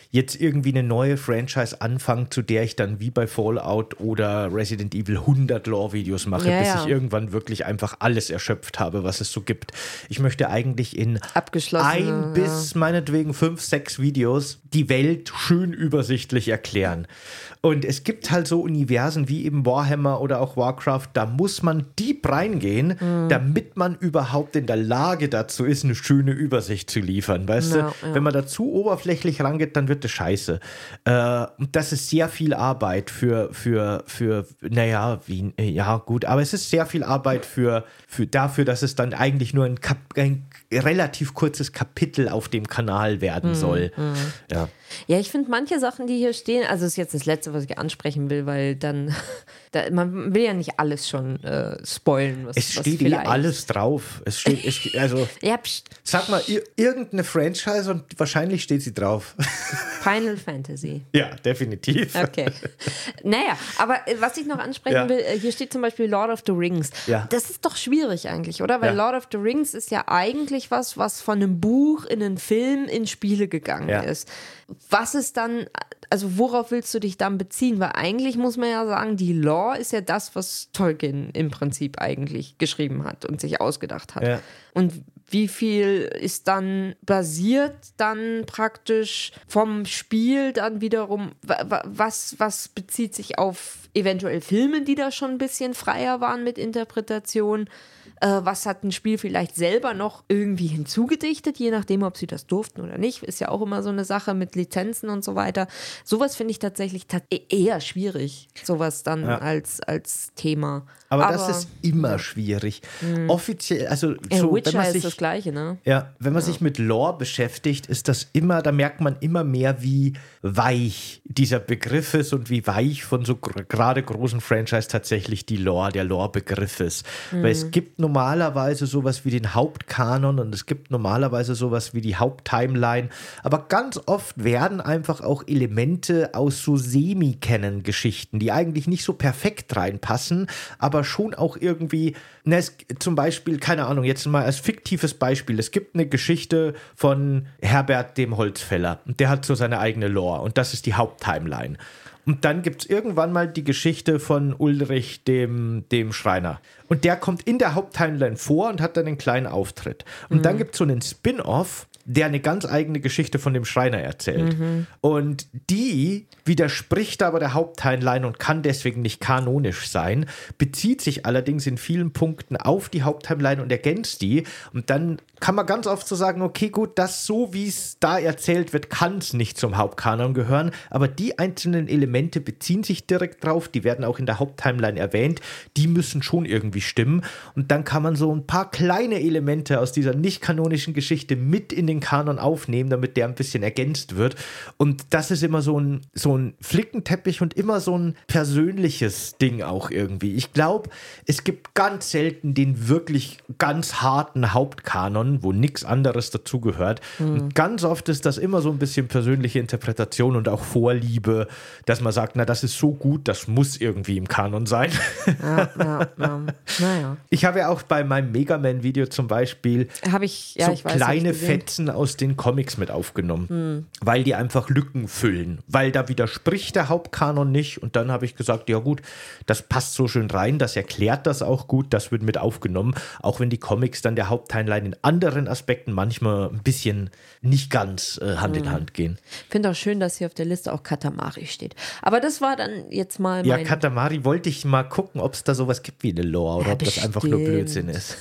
jetzt irgendwie eine neue Franchise anfangen, zu der ich dann wie bei Fallout oder Resident Evil hundert Lore-Videos mache, Ja, bis ja. ich irgendwann wirklich einfach alles erschöpft habe, was es so gibt. Ich möchte eigentlich in Abgeschlossene, ein bis meinetwegen fünf, sechs Videos die Welt schön übersichtlich erklären. Und es gibt halt so Universen wie eben Warhammer oder auch Warcraft, da muss man deep reingehen, mhm. damit man überhaupt in der Lage dazu ist, eine schöne Übersicht zu liefern. Weißt ja, du, ja. wenn man da zu oberflächlich rangeht, dann wird das scheiße. Äh, und das ist sehr viel Arbeit für, für, für, naja, wie, ja gut, aber es ist sehr viel Arbeit für, für dafür, dass es dann eigentlich nur ein, Kap, ein relativ kurzes Kapitel auf dem Kanal werden soll. Mhm. Ja. Ja, ich finde manche Sachen, die hier stehen, also das ist jetzt das Letzte, was ich ansprechen will, weil dann, da, man will ja nicht alles schon äh, spoilen. Was, Es was steht eh vielleicht. alles drauf. Es steht, es, also, Ja, pst, sag mal, ir- irgendeine Franchise und wahrscheinlich steht sie drauf. Final Fantasy. Ja, definitiv. Okay. Naja, aber äh, was ich noch ansprechen Ja. will, äh, hier steht zum Beispiel Lord of the Rings. Ja. Das ist doch schwierig eigentlich, oder? Weil Ja. Lord of the Rings ist ja eigentlich was, was von einem Buch in einen Film in Spiele gegangen Ja. ist. Was ist dann, also worauf willst du dich dann beziehen? Weil eigentlich muss man ja sagen, die Lore ist ja das, was Tolkien im Prinzip eigentlich geschrieben hat und sich ausgedacht hat. Ja. Und wie viel ist dann basiert dann praktisch vom Spiel dann wiederum, wa- wa- was, was bezieht sich auf eventuell Filme, die da schon ein bisschen freier waren mit Interpretation? Äh, was hat ein Spiel vielleicht selber noch irgendwie hinzugedichtet, je nachdem, ob sie das durften oder nicht. Ist ja auch immer so eine Sache mit Lizenzen und so weiter. Sowas finde ich tatsächlich ta- eher schwierig, sowas dann Ja. als, als Thema. Aber, das ist immer schwierig. Offiziell, also Ja, so, wenn Witcher man ist sich, das Gleiche, ne? ja, wenn man sich mit Lore beschäftigt, ist das immer, da merkt man immer mehr, wie weich dieser Begriff ist und wie weich von so gr- gerade großen Franchise tatsächlich die Lore, der Lore-Begriff ist. Weil es gibt normalerweise sowas wie den Hauptkanon und es gibt normalerweise sowas wie die Haupttimeline, aber ganz oft werden einfach auch Elemente aus so Semi-Canon-Geschichten, die eigentlich nicht so perfekt reinpassen, aber schon auch irgendwie, ne, es, zum Beispiel, keine Ahnung, jetzt mal als fiktives Beispiel, es gibt eine Geschichte von Herbert dem Holzfäller und der hat so seine eigene Lore und das ist die Haupttimeline. Und dann gibt es irgendwann mal die Geschichte von Ulrich, dem, dem Schreiner. Und der kommt in der Haupttimeline vor und hat dann einen kleinen Auftritt. Und mhm. dann gibt es so einen Spin-off, der eine ganz eigene Geschichte von dem Schreiner erzählt. Mhm. Und die widerspricht aber der Haupttimeline und kann deswegen nicht kanonisch sein, bezieht sich allerdings in vielen Punkten auf die Haupttimeline und ergänzt die. Und dann kann man ganz oft so sagen, okay, gut, das so, wie es da erzählt wird, kann es nicht zum Hauptkanon gehören, aber die einzelnen Elemente beziehen sich direkt drauf, die werden auch in der Haupttimeline erwähnt, die müssen schon irgendwie stimmen. Und dann kann man so ein paar kleine Elemente aus dieser nicht kanonischen Geschichte mit in den Kanon aufnehmen, damit der ein bisschen ergänzt wird. Und das ist immer so ein, so ein Flickenteppich und immer so ein persönliches Ding auch irgendwie. Ich glaube, es gibt ganz selten den wirklich ganz harten Hauptkanon, wo nichts anderes dazugehört. Mhm. Und ganz oft ist das immer so ein bisschen persönliche Interpretation und auch Vorliebe, dass man sagt, na, das ist so gut, das muss irgendwie im Kanon sein. Ja, ja, ja. Naja. Ich habe ja auch bei meinem Mega Man-Video zum Beispiel Habe ich, ja, so ich weiß, kleine hab ich gesehen. Fetzen aus den Comics mit aufgenommen, Hm. weil die einfach Lücken füllen, weil da widerspricht der Hauptkanon nicht und dann habe ich gesagt, ja gut, das passt so schön rein, das erklärt das auch gut, das wird mit aufgenommen, auch wenn die Comics dann der Haupttimeline in anderen Aspekten manchmal ein bisschen nicht ganz äh, Hand Hm. in Hand gehen. Ich finde auch schön, dass hier auf der Liste auch Katamari steht. Aber das war dann jetzt mal Ja, mein... Katamari wollte ich mal gucken, ob es da sowas gibt wie eine Lore oder Ja, ob das einfach nur bestimmt. Blödsinn ist.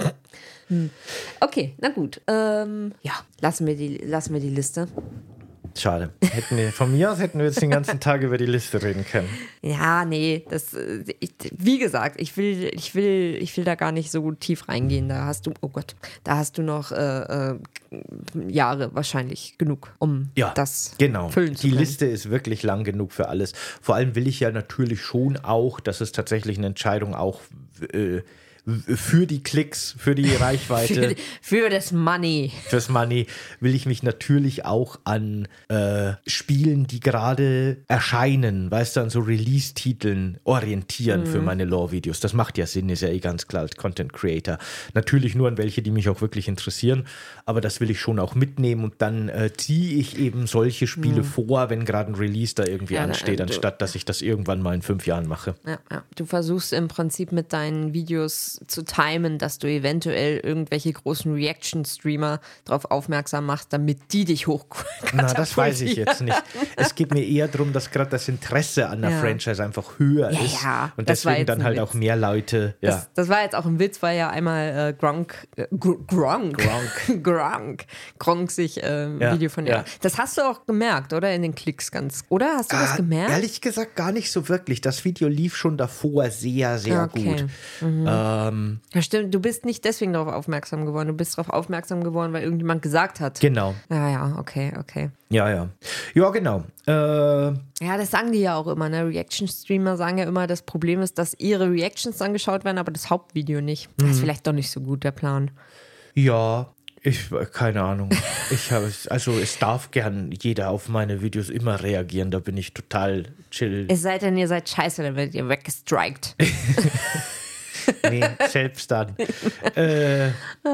Okay, na gut. Ähm, ja, lassen wir, die, lassen wir die Liste. Schade. Hätten wir, von mir aus hätten wir jetzt den ganzen Tag über die Liste reden können. Ja, nee, das, äh, ich, wie gesagt, ich will, ich will, ich will da gar nicht so tief reingehen. Da hast du, oh Gott, da hast du noch äh, äh, Jahre wahrscheinlich genug, um Ja, das genau. füllen zu Die können. Liste ist wirklich lang genug für alles. Vor allem will ich ja natürlich schon auch, dass es tatsächlich eine Entscheidung auch äh, für die Klicks, für die Reichweite, für, für das Money. Fürs Money will ich mich natürlich auch an äh, Spielen, die gerade erscheinen, weißt du, an so Release-Titeln orientieren mhm. für meine Lore-Videos. Das macht ja Sinn, ist ja eh ganz klar als Content Creator. Natürlich nur an welche, die mich auch wirklich interessieren, aber das will ich schon auch mitnehmen und dann äh, ziehe ich eben solche Spiele mhm. vor, wenn gerade ein Release da irgendwie ja, ansteht, anstatt dass ich das irgendwann mal in fünf Jahren mache. Ja, ja. Du versuchst im Prinzip mit deinen Videos zu timen, dass du eventuell irgendwelche großen Reaction-Streamer darauf aufmerksam machst, damit die dich hochkatapultieren. Na, das weiß ich jetzt nicht. Es geht mir eher darum, dass gerade das Interesse an der ja. Franchise einfach höher ja, ist ja. und deswegen dann halt Witz. Auch mehr Leute. Ja. Das, das war jetzt auch ein Witz, weil ja einmal äh, Gronk, äh, Gronk, Gronk, Gronk, Gronk sich äh, ein ja, Video von dir. Ja. Das hast du auch gemerkt, oder? In den Klicks ganz. Oder? Hast du ah, das gemerkt? Ehrlich gesagt gar nicht so wirklich. Das Video lief schon davor sehr, sehr okay. gut. Mhm. Ähm, ja, stimmt. Du bist nicht deswegen darauf aufmerksam geworden. Du bist darauf aufmerksam geworden, weil irgendjemand gesagt hat. Genau. Ja, ja, okay, okay. Ja, ja. Ja, genau. Äh, ja, das sagen die ja auch immer, ne? Reaction-Streamer sagen ja immer, das Problem ist, dass ihre Reactions angeschaut werden, aber das Hauptvideo nicht. Das ist vielleicht doch nicht so gut, der Plan. Ja, ich, keine Ahnung. Ich habe, also es darf gern jeder auf meine Videos immer reagieren, da bin ich total chill. Es sei denn, ihr seid scheiße, dann werdet ihr weggestrikt. Nee, selbst dann. äh,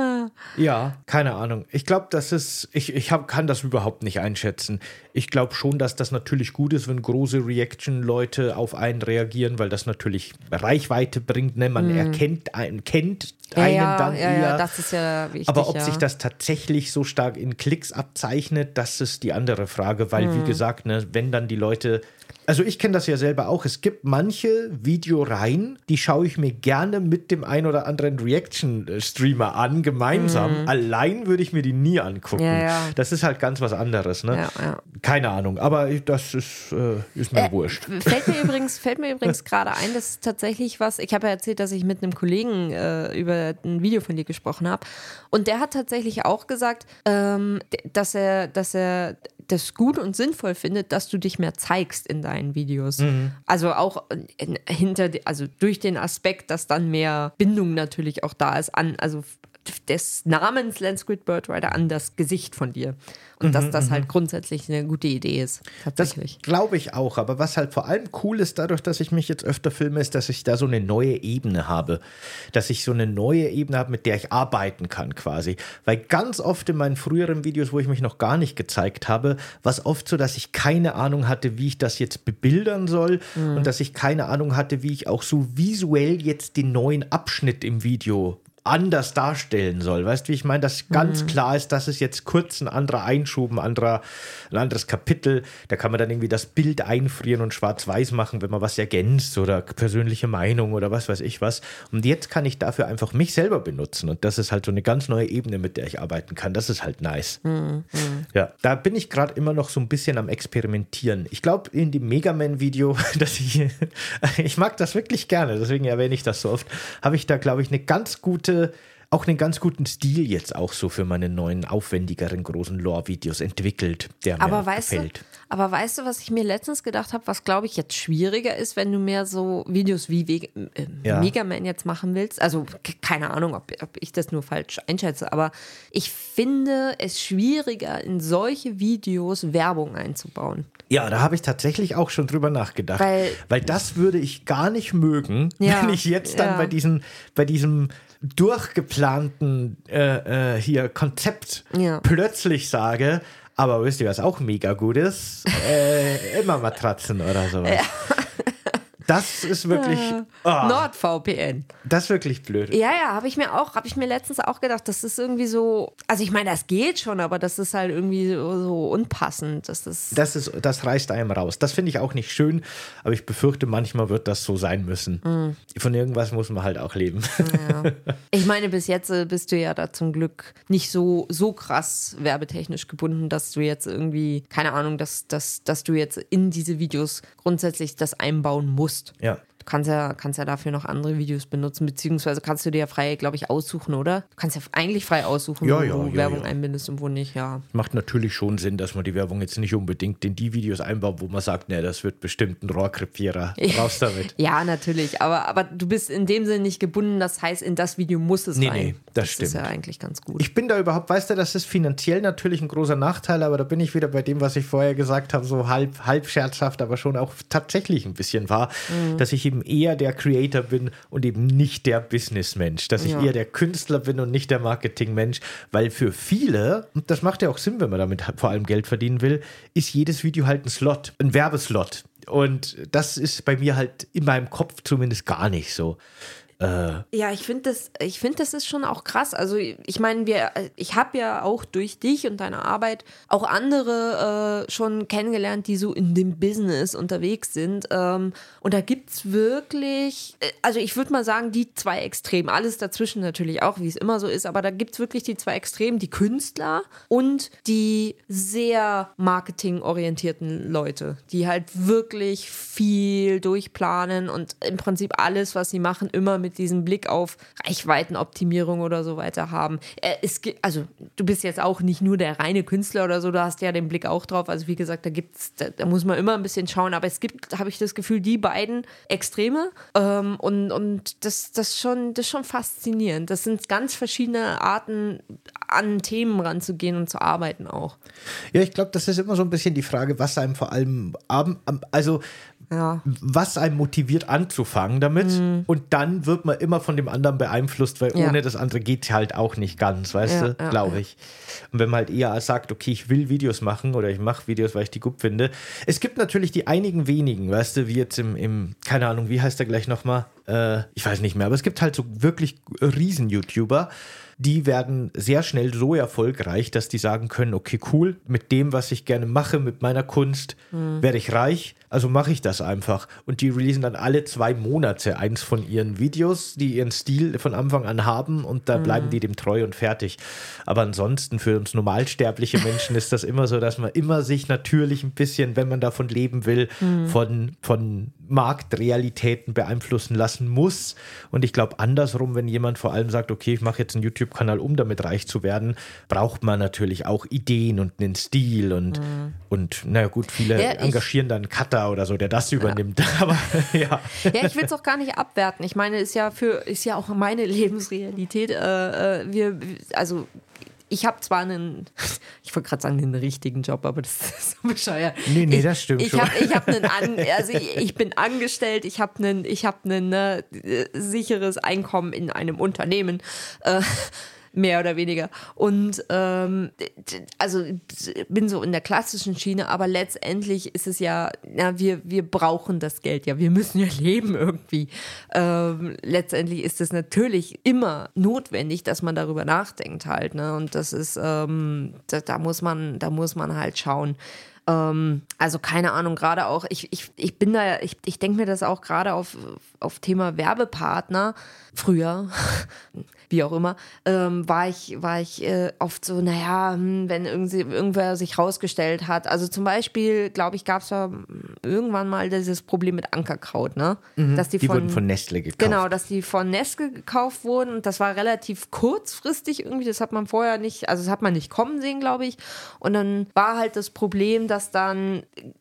ja, keine Ahnung. Ich glaube, das ist, ich, ich hab, kann das überhaupt nicht einschätzen. Ich glaube schon, dass das natürlich gut ist, wenn große Reaction-Leute auf einen reagieren, weil das natürlich Reichweite bringt. Ne? Man mm. erkennt einen, kennt einen ja, dann ja, eher. Ja, das ist ja wichtig. Aber ob ja. sich das tatsächlich so stark in Klicks abzeichnet, das ist die andere Frage, weil, mm. wie gesagt, ne, wenn dann die Leute. Also ich kenne das ja selber auch. Es gibt manche Videoreihen, die schaue ich mir gerne mit dem ein oder anderen Reaction-Streamer an, gemeinsam. Mhm. Allein würde ich mir die nie angucken. Ja, ja. Das ist halt ganz was anderes. Ne? Ja, ja. Keine Ahnung, aber das ist, äh, ist mir äh, wurscht. Fällt mir übrigens, fällt mir übrigens gerade ein, das ist tatsächlich was, ich habe ja erzählt, dass ich mit einem Kollegen äh, über ein Video von dir gesprochen habe. Und der hat tatsächlich auch gesagt, ähm, dass er, dass er das gut und sinnvoll findet, dass du dich mehr zeigst in deinen Videos. Mhm. Also auch hinter, also durch den Aspekt, dass dann mehr Bindung natürlich auch da ist an, also des Namens Lensquid Birdwriter an das Gesicht von dir. Und mhm, dass das halt grundsätzlich eine gute Idee ist. Tatsächlich. Das glaube ich auch. Aber was halt vor allem cool ist, dadurch, dass ich mich jetzt öfter filme, ist, dass ich da so eine neue Ebene habe. Dass ich so eine neue Ebene habe, mit der ich arbeiten kann quasi. Weil ganz oft in meinen früheren Videos, wo ich mich noch gar nicht gezeigt habe, war es oft so, dass ich keine Ahnung hatte, wie ich das jetzt bebildern soll. Mhm. Und dass ich keine Ahnung hatte, wie ich auch so visuell jetzt den neuen Abschnitt im Video anders darstellen soll. Weißt du, wie ich meine? Dass ganz mhm. klar ist, dass es jetzt kurz ein anderer Einschub, ein, anderer, ein anderes Kapitel. Da kann man dann irgendwie das Bild einfrieren und schwarz-weiß machen, wenn man was ergänzt oder persönliche Meinung oder was weiß ich was. Und jetzt kann ich dafür einfach mich selber benutzen. Und das ist halt so eine ganz neue Ebene, mit der ich arbeiten kann. Das ist halt nice. Mhm. Ja, da bin ich gerade immer noch so ein bisschen am Experimentieren. Ich glaube, in dem Mega Man-Video, dass ich, ich mag das wirklich gerne, deswegen erwähne ich das so oft, habe ich da, glaube ich, eine ganz gute auch einen ganz guten Stil jetzt auch so für meine neuen, aufwendigeren, großen Lore-Videos entwickelt, der aber mir weißt gefällt. Du, aber weißt du, was ich mir letztens gedacht habe, was glaube ich jetzt schwieriger ist, wenn du mehr so Videos wie We- äh, ja. Mega Man jetzt machen willst? Also k- keine Ahnung, ob, ob ich das nur falsch einschätze, aber ich finde es schwieriger, in solche Videos Werbung einzubauen. Ja, da habe ich tatsächlich auch schon drüber nachgedacht. Weil, Weil das würde ich gar nicht mögen, ja, wenn ich jetzt dann ja. bei, diesen, bei diesem durchgeplanten äh, äh, hier Konzept ja. plötzlich sage, aber wisst ihr, was auch mega gut ist? Äh, immer Matratzen oder sowas. Ja. Das ist wirklich oh, NordVPN. Das ist wirklich blöd. Ja, ja, habe ich mir auch, habe ich mir letztens auch gedacht, das ist irgendwie so, also ich meine, das geht schon, aber das ist halt irgendwie so, so unpassend. Das ist, das ist, das reißt einem raus. Das finde ich auch nicht schön, aber ich befürchte, manchmal wird das so sein müssen. Mm. Von irgendwas muss man halt auch leben. Ja. Ich meine, bis jetzt bist du ja da zum Glück nicht so, so krass werbetechnisch gebunden, dass du jetzt irgendwie, keine Ahnung, dass, dass, dass du jetzt in diese Videos grundsätzlich das einbauen musst. Ja. Du kannst ja, kannst ja dafür noch andere Videos benutzen, beziehungsweise kannst du dir ja frei, glaube ich, aussuchen, oder? Du kannst ja eigentlich frei aussuchen, ja, wo ja, du ja, Werbung ja. einbindest und wo nicht, ja. Macht natürlich schon Sinn, dass man die Werbung jetzt nicht unbedingt in die Videos einbaut, wo man sagt, ne, das wird bestimmt ein Rohrkrepierer. Raus damit. Ja, natürlich, aber, aber du bist in dem Sinne nicht gebunden, das heißt, in das Video muss es nee, rein. Nee, das, das stimmt. ist ja eigentlich ganz gut. Ich bin da überhaupt, weißt du, das ist finanziell natürlich ein großer Nachteil, aber da bin ich wieder bei dem, was ich vorher gesagt habe, so halb, halb scherzhaft, aber schon auch tatsächlich ein bisschen wahr, mhm. dass ich eben eher der Creator bin und eben nicht der Businessmensch, dass ich ja. eher der Künstler bin und nicht der Marketingmensch, weil für viele, und das macht ja auch Sinn, wenn man damit vor allem Geld verdienen will, ist jedes Video halt ein Slot, ein Werbeslot. Und das ist bei mir halt in meinem Kopf zumindest gar nicht so. Äh, ja, ich finde das, ich finde, das ist schon auch krass. Also ich meine, wir, ich habe ja auch durch dich und deine Arbeit auch andere äh, schon kennengelernt, die so in dem Business unterwegs sind. Ähm, und da gibt es wirklich, also ich würde mal sagen, die zwei Extremen. Alles dazwischen natürlich auch, wie es immer so ist, aber da gibt es wirklich die zwei Extremen, die Künstler und die sehr marketingorientierten Leute, die halt wirklich viel durchplanen und im Prinzip alles, was sie machen, immer mit mit diesem Blick auf Reichweitenoptimierung oder so weiter haben. Es gibt, also du bist jetzt auch nicht nur der reine Künstler oder so, du hast ja den Blick auch drauf. Also wie gesagt, da gibt's, da, da muss man immer ein bisschen schauen, aber es gibt, habe ich das Gefühl, die beiden Extreme ähm, und, und das, das, schon, das ist schon faszinierend. Das sind ganz verschiedene Arten, an Themen ranzugehen und zu arbeiten auch. Ja, ich glaube, das ist immer so ein bisschen die Frage, was einem vor allem, also ja. was einem motiviert anzufangen damit mhm. und dann wird man immer von dem anderen beeinflusst, weil ja. ohne das andere geht halt auch nicht ganz, weißt ja, du, ja, glaube ich. Und wenn man halt eher sagt, okay, ich will Videos machen oder ich mache Videos, weil ich die gut finde. Es gibt natürlich die einigen wenigen, weißt du, wie jetzt im, im keine Ahnung, wie heißt der gleich nochmal? Äh, ich weiß nicht mehr, aber es gibt halt so wirklich Riesen-YouTuber, die werden sehr schnell so erfolgreich, dass die sagen können, okay, cool, mit dem, was ich gerne mache, mit meiner Kunst, mhm. werde ich reich, also mache ich das einfach. Und die releasen dann alle zwei Monate eins von ihren Videos, die ihren Stil von Anfang an haben und da mhm. bleiben die dem treu und fertig. Aber ansonsten für uns normalsterbliche Menschen ist das immer so, dass man immer sich natürlich ein bisschen, wenn man davon leben will, mhm. von, von Marktrealitäten beeinflussen lassen muss. Und ich glaube andersrum, wenn jemand vor allem sagt, okay, ich mache jetzt einen YouTube-Kanal, um damit reich zu werden, braucht man natürlich auch Ideen und einen Stil und, mhm. und naja gut, viele ja, engagieren dann einen Cutter oder so, der das übernimmt. Ja. Aber ja. Ja, ich will es auch gar nicht abwerten. Ich meine, ist ja für, ist ja auch meine Lebensrealität. Äh, wir, also ich habe zwar einen, ich wollte gerade sagen, einen richtigen Job, aber das ist so bescheuert. Nee, nee, das stimmt ich, schon. Ich habe ich hab einen, An, also ich, ich bin angestellt, ich habe einen, ich habe ein ne, sicheres Einkommen in einem Unternehmen. Äh, Mehr oder weniger. Und ähm, also bin so in der klassischen Schiene, aber letztendlich ist es ja, ja wir, wir brauchen das Geld ja, wir müssen ja leben irgendwie. Ähm, letztendlich ist es natürlich immer notwendig, dass man darüber nachdenkt halt, ne? Und das ist, ähm, da, da muss man, da muss man halt schauen. Ähm, also keine Ahnung, gerade auch, ich, ich, ich bin da, ich, ich denke mir das auch gerade auf, auf Thema Werbepartner früher, wie auch immer, ähm, war ich, war ich äh, oft so, naja, hm, wenn irgendwie, irgendwer sich rausgestellt hat, also zum Beispiel, glaube ich, gab es ja irgendwann mal dieses Problem mit Ankerkraut, ne? Mhm, dass die, die von, wurden von Nestle gekauft. Genau, dass die von Nestle gekauft wurden und das war relativ kurzfristig irgendwie, das hat man vorher nicht, also das hat man nicht kommen sehen, glaube ich, und dann war halt das Problem, dass dann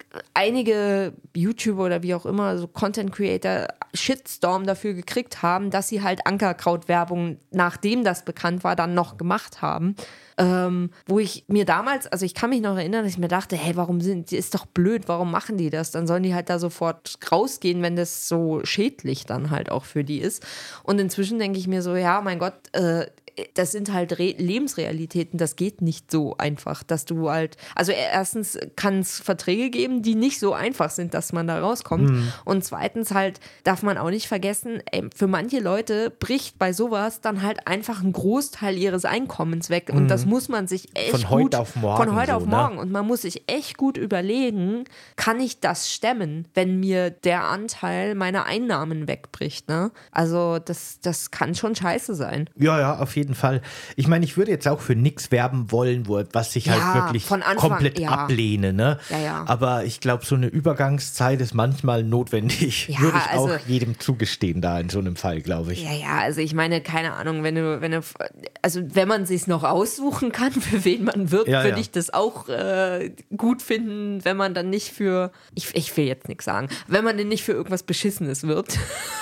einige YouTuber oder wie auch immer, also Content Creator, Shitstorm dafür gekriegt haben, dass sie halt Ankerkraut-Werbung, nachdem das bekannt war, dann noch gemacht haben. Ähm, wo ich mir damals, also ich kann mich noch erinnern, dass ich mir dachte, hey, warum sind die, ist doch blöd, warum machen die das? Dann sollen die halt da sofort rausgehen, wenn das so schädlich dann halt auch für die ist. Und inzwischen denke ich mir so, ja, mein Gott, äh, das sind halt Re- Lebensrealitäten, das geht nicht so einfach, dass du halt, also erstens kann es Verträge geben, die nicht so einfach sind, dass man da rauskommt mhm. und zweitens halt darf man auch nicht vergessen, ey, für manche Leute bricht bei sowas dann halt einfach ein Großteil ihres Einkommens weg und mhm. das muss man sich echt von heute gut, auf morgen von heute so, auf morgen ne? Und man muss sich echt gut überlegen, kann ich das stemmen, wenn mir der Anteil meiner Einnahmen wegbricht, ne? Also das, das kann schon scheiße sein. Ja, ja, auf jeden Fall. Ich meine, ich würde jetzt auch für nichts werben wollen, wo, was ich ja, halt wirklich von Anfang, komplett ja. ablehne, ne? Ja, ja. Aber ich glaube, so eine Übergangszeit ist manchmal notwendig, ja, würde ich also, auch jedem zugestehen da in so einem Fall, glaube ich. Ja, ja, also ich meine, keine Ahnung, wenn du, wenn du, also wenn man sich noch aussuchen kann, für wen man wirbt, Ja, würde ja. ich das auch äh, gut finden, wenn man dann nicht für, ich, ich will jetzt nichts sagen, wenn man denn nicht für irgendwas Beschissenes wirbt.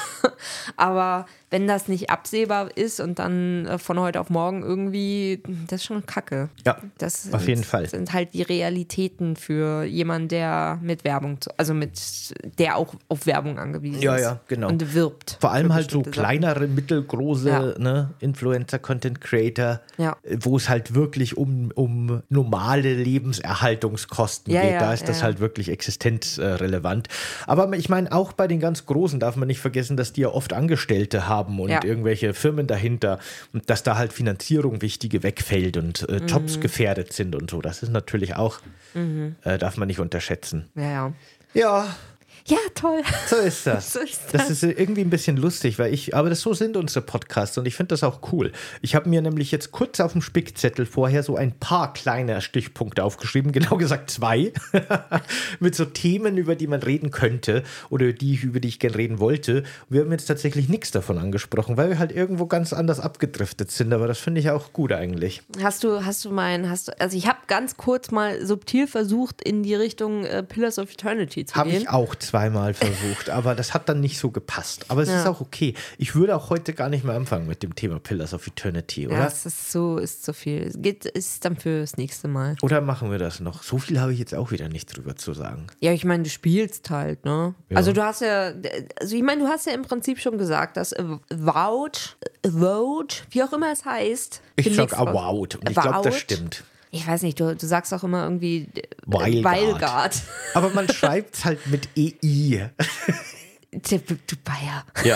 Aber wenn das nicht absehbar ist und dann äh, von heute auf morgen irgendwie, das ist schon Kacke. Ja, das auf sind, jeden Fall. sind halt die Realitäten für jemanden, der mit Werbung, zu- also mit, der auch auf Werbung angewiesen Ja, ist. ja, genau. Und wirbt. Vor allem für halt so bestimmte Sachen. kleinere, mittelgroße Ja. ne, Influencer, Content Creator, Ja. wo es halt wirklich um, um normale Lebenserhaltungskosten Ja, geht. ja, Da ist das ja. halt wirklich existenzrelevant. Aber ich meine, auch bei den ganz Großen darf man nicht vergessen, dass die ja oft Angestellte haben und Ja. irgendwelche Firmen dahinter und dass da halt Finanzierung wichtige wegfällt und äh, Jobs Mhm. gefährdet sind und so. Das ist natürlich auch, äh, darf man nicht unterschätzen. Ja, ja. Ja, Ja, toll. so ist das. So ist das ist irgendwie ein bisschen lustig, weil ich, aber das so sind unsere Podcasts und ich finde das auch cool. Ich habe mir nämlich jetzt kurz auf dem Spickzettel vorher so ein paar kleine Stichpunkte aufgeschrieben, genau gesagt zwei, mit so Themen, über die man reden könnte oder die, über die ich gerne reden wollte. Und wir haben jetzt tatsächlich nichts davon angesprochen, weil wir halt irgendwo ganz anders abgedriftet sind, aber das finde ich auch gut eigentlich. Hast du, hast du mein, hast du, also ich habe ganz kurz mal subtil versucht, in die Richtung äh, Pillars of Eternity zu Habe gehen. ich auch zweimal versucht, aber das hat dann nicht so gepasst. Aber es Ja. ist auch okay. Ich würde auch heute gar nicht mehr anfangen mit dem Thema Pillars of Eternity, oder? Ja, es ist so, ist so viel. Es geht, ist dann fürs nächste Mal. Oder machen wir das noch? So viel habe ich jetzt auch wieder nicht drüber zu sagen. Ja, ich meine, du spielst halt, ne? Ja. Also du hast ja, also ich meine, du hast ja im Prinzip schon gesagt, dass Avowed, Avowed, wie auch immer es heißt. Ich sag demnächst- Avowed und ich glaube, das Avowed? stimmt. Ich weiß nicht, du, du sagst auch immer irgendwie äh, Wilegard. Wilegard. Aber man schreibt es halt mit E I. Du, du Bayer. Ja.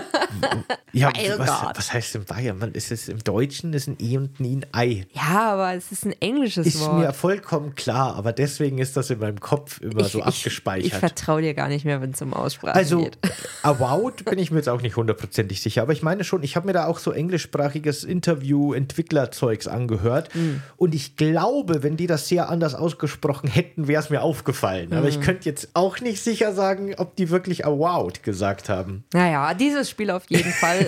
ja was, Wilegard. was heißt denn Bayern? Man, ist es im Deutschen ist ein E und ein Ei. Ja, aber es ist ein englisches Ist Wort. mir vollkommen klar, aber deswegen ist das in meinem Kopf immer so ich, abgespeichert. Ich vertraue dir gar nicht mehr, wenn es um Aussprache Also, geht. Avowed bin ich mir jetzt auch nicht hundertprozentig sicher, aber ich meine schon, ich habe mir da auch so englischsprachiges Interview-Entwicklerzeugs angehört Mhm. und ich glaube, wenn die das sehr anders ausgesprochen hätten, wäre es mir aufgefallen. Aber Mhm. ich könnte jetzt auch nicht sicher sagen, ob die wirklich Avowed gesagt haben. Naja, dieses Spiel auf jeden Fall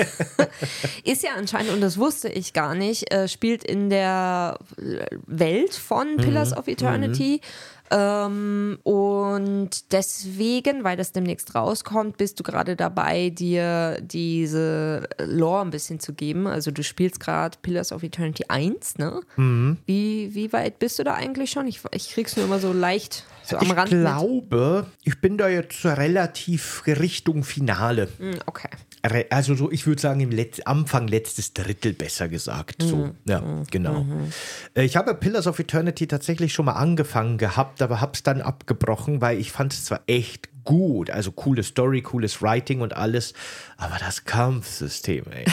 ist ja anscheinend, und das wusste ich gar nicht, äh, spielt in der Welt von Pillars of Eternity. Ähm, und deswegen, weil das demnächst rauskommt, bist du gerade dabei, dir diese Lore ein bisschen zu geben. Also du spielst gerade Pillars of Eternity eins, ne? Wie, wie weit bist du da eigentlich schon? Ich, ich krieg's nur immer so leicht so am ich Rand mit. glaube, ich bin da jetzt relativ Richtung Finale. Hm, okay. Re- Also so, ich würde sagen, im Letz- Anfang letztes Drittel besser gesagt. So, ja, genau. Äh, Ich habe Pillars of Eternity tatsächlich schon mal angefangen gehabt, aber habe es dann abgebrochen, weil ich fand es zwar echt gut, also coole Story, cooles Writing und alles, aber das Kampfsystem, ey.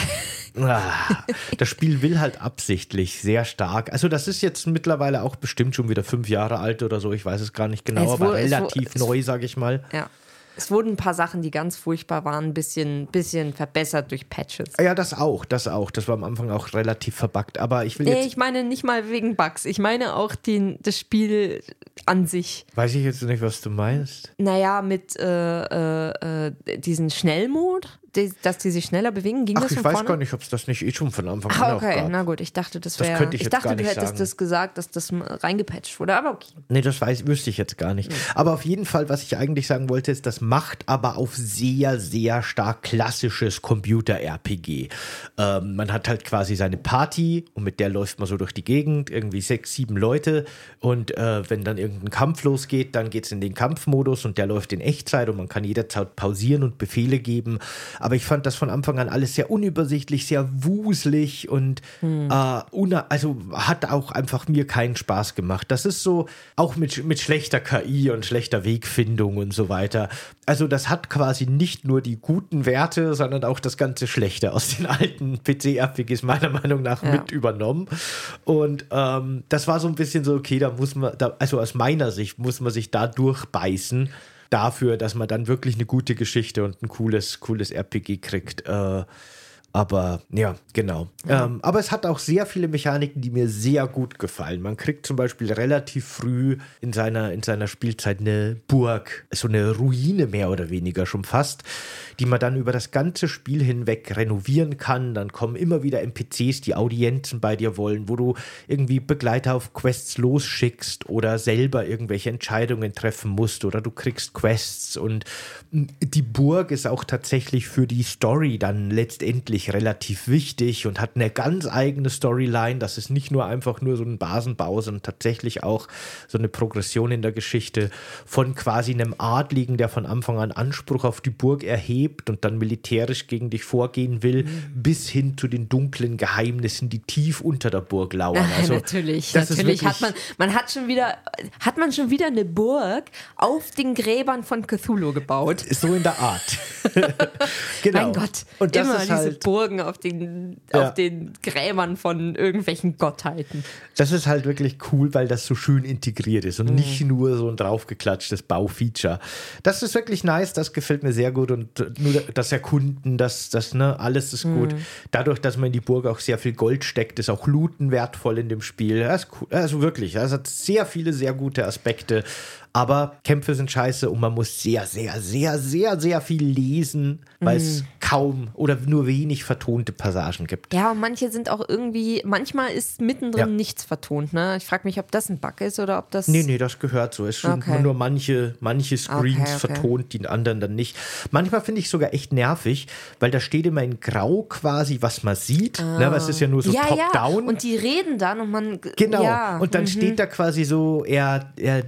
Ah, das Spiel will halt absichtlich sehr stark. Also das ist jetzt mittlerweile auch bestimmt schon wieder fünf Jahre alt oder so, ich weiß es gar nicht genau, Es aber wurde- es wurde- relativ es- neu, sage ich mal. Ja. Es wurden ein paar Sachen, die ganz furchtbar waren, ein bisschen, bisschen verbessert durch Patches. Ja, das auch, das auch. Das war am Anfang auch relativ verbuggt. Aber ich will Nee, jetzt, ich meine nicht mal wegen Bugs. Ich meine auch den, das Spiel an sich. weiß ich jetzt nicht, was du meinst. Naja, mit äh, äh, äh, diesen Schnellmod, die, dass die sich schneller bewegen, ging Ach, das ich von weiß vorne? gar nicht, ob es das nicht eh schon von Anfang an Ah, auch okay, gab. na gut, ich dachte, das Das wäre. könnte ich Ich, jetzt dachte, gar du nicht hättest sagen. das gesagt, dass das mal reingepatcht wurde, aber okay. Nee, das weiß, wüsste ich jetzt gar nicht. Aber auf jeden Fall, was ich eigentlich sagen wollte, ist, das macht aber auf sehr, sehr stark klassisches Computer-R P G. Ähm, man hat halt quasi seine Party und mit der läuft man so durch die Gegend, irgendwie sechs, sieben Leute und äh, wenn dann irgendein Kampf losgeht, dann geht es in den Kampfmodus und der läuft in Echtzeit und man kann jederzeit pausieren und Befehle geben. Aber ich fand das von Anfang an alles sehr unübersichtlich, sehr wuselig und äh, una- also hat auch einfach mir keinen Spaß gemacht. Das ist so, auch mit, mit schlechter K I und schlechter Wegfindung und so weiter. Also das hat quasi nicht nur die guten Werte, sondern auch das ganze Schlechte aus den alten P C-R P Gs meiner Meinung nach Ja. mit übernommen. Und ähm, das war so ein bisschen so, okay, da muss man, da, also aus meiner Sicht muss man sich da durchbeißen dafür, dass man dann wirklich eine gute Geschichte und ein cooles, cooles R P G kriegt. Äh, Aber ja, genau. Ja. Ähm, aber es hat auch sehr viele Mechaniken, die mir sehr gut gefallen. Man kriegt zum Beispiel relativ früh in seiner, in seiner Spielzeit eine Burg, so eine Ruine mehr oder weniger schon fast, die man dann über das ganze Spiel hinweg renovieren kann. Dann kommen immer wieder N P Cs, die Audienzen bei dir wollen, wo du irgendwie Begleiter auf Quests losschickst oder selber irgendwelche Entscheidungen treffen musst oder du kriegst Quests. Und die Burg ist auch tatsächlich für die Story dann letztendlich relativ wichtig und hat eine ganz eigene Storyline. Das ist nicht nur einfach nur so ein Basenbau, sondern tatsächlich auch so eine Progression in der Geschichte von quasi einem Adligen, der von Anfang an Anspruch auf die Burg erhebt und dann militärisch gegen dich vorgehen will, mhm. bis hin zu den dunklen Geheimnissen, die tief unter der Burg lauern. Also, natürlich, das natürlich ist hat man, man hat schon wieder, hat man schon wieder eine Burg auf den Gräbern von Cthulhu gebaut. So in der Art. Genau. Mein Gott, und das immer ist diese halt, Burgen auf den, ja. auf den Gräbern von irgendwelchen Gottheiten. Das ist halt wirklich cool, weil das so schön integriert ist und mhm. nicht nur so ein draufgeklatschtes Baufeature. Das ist wirklich nice, das gefällt mir sehr gut und nur das Erkunden, das, das ne, alles ist gut. Mhm. Dadurch, dass man in die Burg auch sehr viel Gold steckt, ist auch Looten wertvoll in dem Spiel. Das ist cool. Also wirklich, das hat sehr viele, sehr gute Aspekte. Aber Kämpfe sind scheiße und man muss sehr, sehr, sehr, sehr, sehr viel lesen, weil es mm. kaum oder nur wenig vertonte Passagen gibt. Ja, und manche sind auch irgendwie, manchmal ist mittendrin ja. nichts vertont. Ne? Ich frage mich, ob das ein Bug ist oder ob das... Nee, nee, das gehört so. Es sind okay. nur manche, manche Screens okay, okay. vertont, die anderen dann nicht. Manchmal finde ich sogar echt nervig, weil da steht immer in Grau quasi, was man sieht. Ah. Ne? Aber es ist ja nur so ja, top-down. Ja. Und die reden dann und man... Genau, ja. und dann mhm. steht da quasi so, er... er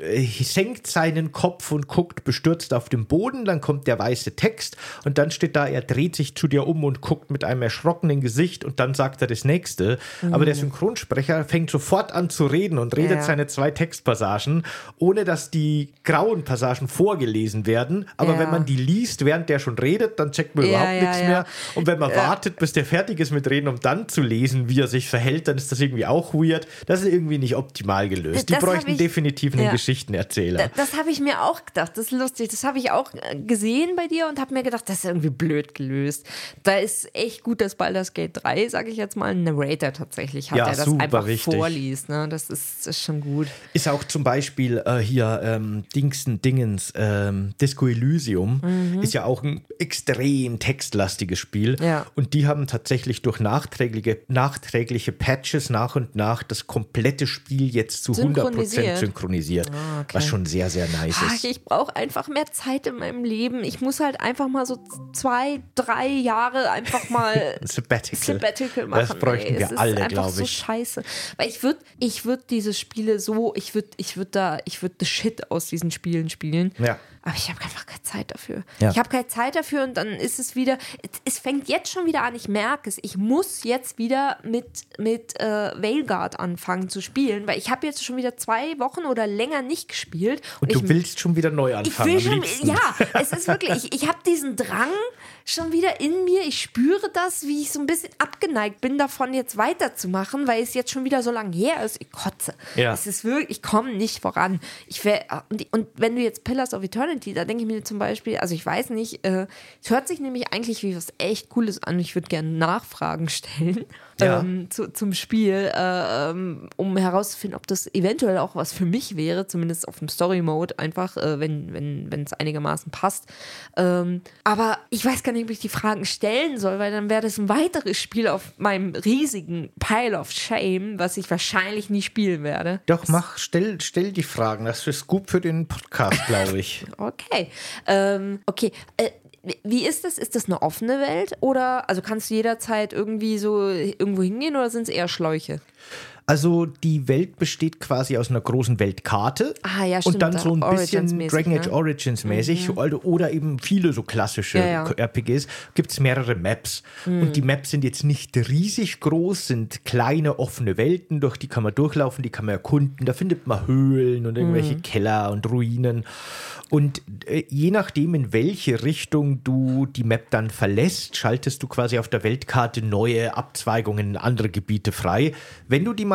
senkt seinen Kopf und guckt bestürzt auf den Boden, dann kommt der weiße Text und dann steht da, er dreht sich zu dir um und guckt mit einem erschrockenen Gesicht und dann sagt er das nächste. Mhm. Aber der Synchronsprecher fängt sofort an zu reden und redet ja. seine zwei Textpassagen, ohne dass die grauen Passagen vorgelesen werden. Aber ja. wenn man die liest, während der schon redet, dann checkt man ja, überhaupt ja, nichts ja. mehr. Und wenn man ja. wartet, bis der fertig ist mit Reden, um dann zu lesen, wie er sich verhält, dann ist das irgendwie auch weird. Das ist irgendwie nicht optimal gelöst. Die das bräuchten ich, definitiv einen ja. Geschichtenerzähler. Das, das habe ich mir auch gedacht. Das ist lustig. Das habe ich auch gesehen bei dir und habe mir gedacht, das ist irgendwie blöd gelöst. Da ist echt gut, dass Baldur's Gate drei, sage ich jetzt mal, einen Narrator tatsächlich hat, ja, der das super, einfach richtig. vorliest. Ne? Das ist, ist schon gut. Ist auch zum Beispiel äh, hier ähm, Dingsen Dingens, ähm, Disco Elysium mhm. ist ja auch ein extrem textlastiges Spiel. Ja. Und die haben tatsächlich durch nachträgliche, nachträgliche Patches nach und nach das komplette Spiel jetzt zu hundert Prozent synchronisiert. Oh, okay. Was schon sehr, sehr nice ist. Ich brauche einfach mehr Zeit in meinem Leben. Ich muss halt einfach mal so zwei, drei Jahre einfach mal Sabbatical. Sabbatical machen. Das bräuchten ey. wir alle, glaube ich. Es ist einfach so scheiße. Weil ich würde ich würd diese Spiele so, ich würde ich würd da, ich würde the shit aus diesen Spielen spielen. Ja. Aber ich habe einfach keine Zeit dafür. Ja. Ich habe keine Zeit dafür und dann ist es wieder, es fängt jetzt schon wieder an, ich merke es, ich muss jetzt wieder mit, mit äh, Veilguard anfangen zu spielen, weil ich habe jetzt schon wieder zwei Wochen oder länger nicht gespielt. Und, und du ich, willst schon wieder neu anfangen. Ich will schon, ja, es ist wirklich, ich, ich habe diesen Drang schon wieder in mir, ich spüre das, wie ich so ein bisschen abgeneigt bin davon, jetzt weiterzumachen, weil es jetzt schon wieder so lange her ist. Ich kotze. Ja. Es ist wirklich, ich komme nicht voran. Ich wär, und, und wenn du jetzt Pillars of Eternity, da denke ich mir zum Beispiel, also ich weiß nicht, äh, es hört sich nämlich eigentlich wie was echt Cooles an. Ich würde gerne Nachfragen stellen ja. ähm, zu, zum Spiel, äh, ähm, um herauszufinden, ob das eventuell auch was für mich wäre, zumindest auf dem Story-Mode einfach, äh, wenn wenn wenn es einigermaßen passt. Ähm, aber ich weiß gar nicht, ob ich die Fragen stellen soll, weil dann wäre das ein weiteres Spiel auf meinem riesigen Pile of Shame, was ich wahrscheinlich nie spielen werde. Doch, mach, stell, stell die Fragen. Das ist gut für den Podcast, glaube ich. Okay. Ähm, okay. Äh, Wie ist das? Ist das eine offene Welt? Oder, also kannst du jederzeit irgendwie so irgendwo hingehen oder sind es eher Schläuche? Also die Welt besteht quasi aus einer großen Weltkarte ah, ja, stimmt, und dann so ein bisschen Dragon Age ne? Origins mäßig mhm. oder eben viele so klassische ja, ja. R P Gs, gibt es mehrere Maps. Mhm. Und die Maps sind jetzt nicht riesig groß, sind kleine offene Welten, durch die kann man durchlaufen, die kann man erkunden. Da findet man Höhlen und irgendwelche mhm. Keller und Ruinen. Und äh, je nachdem, in welche Richtung du die Map dann verlässt, schaltest du quasi auf der Weltkarte neue Abzweigungen in andere Gebiete frei. Wenn du die mal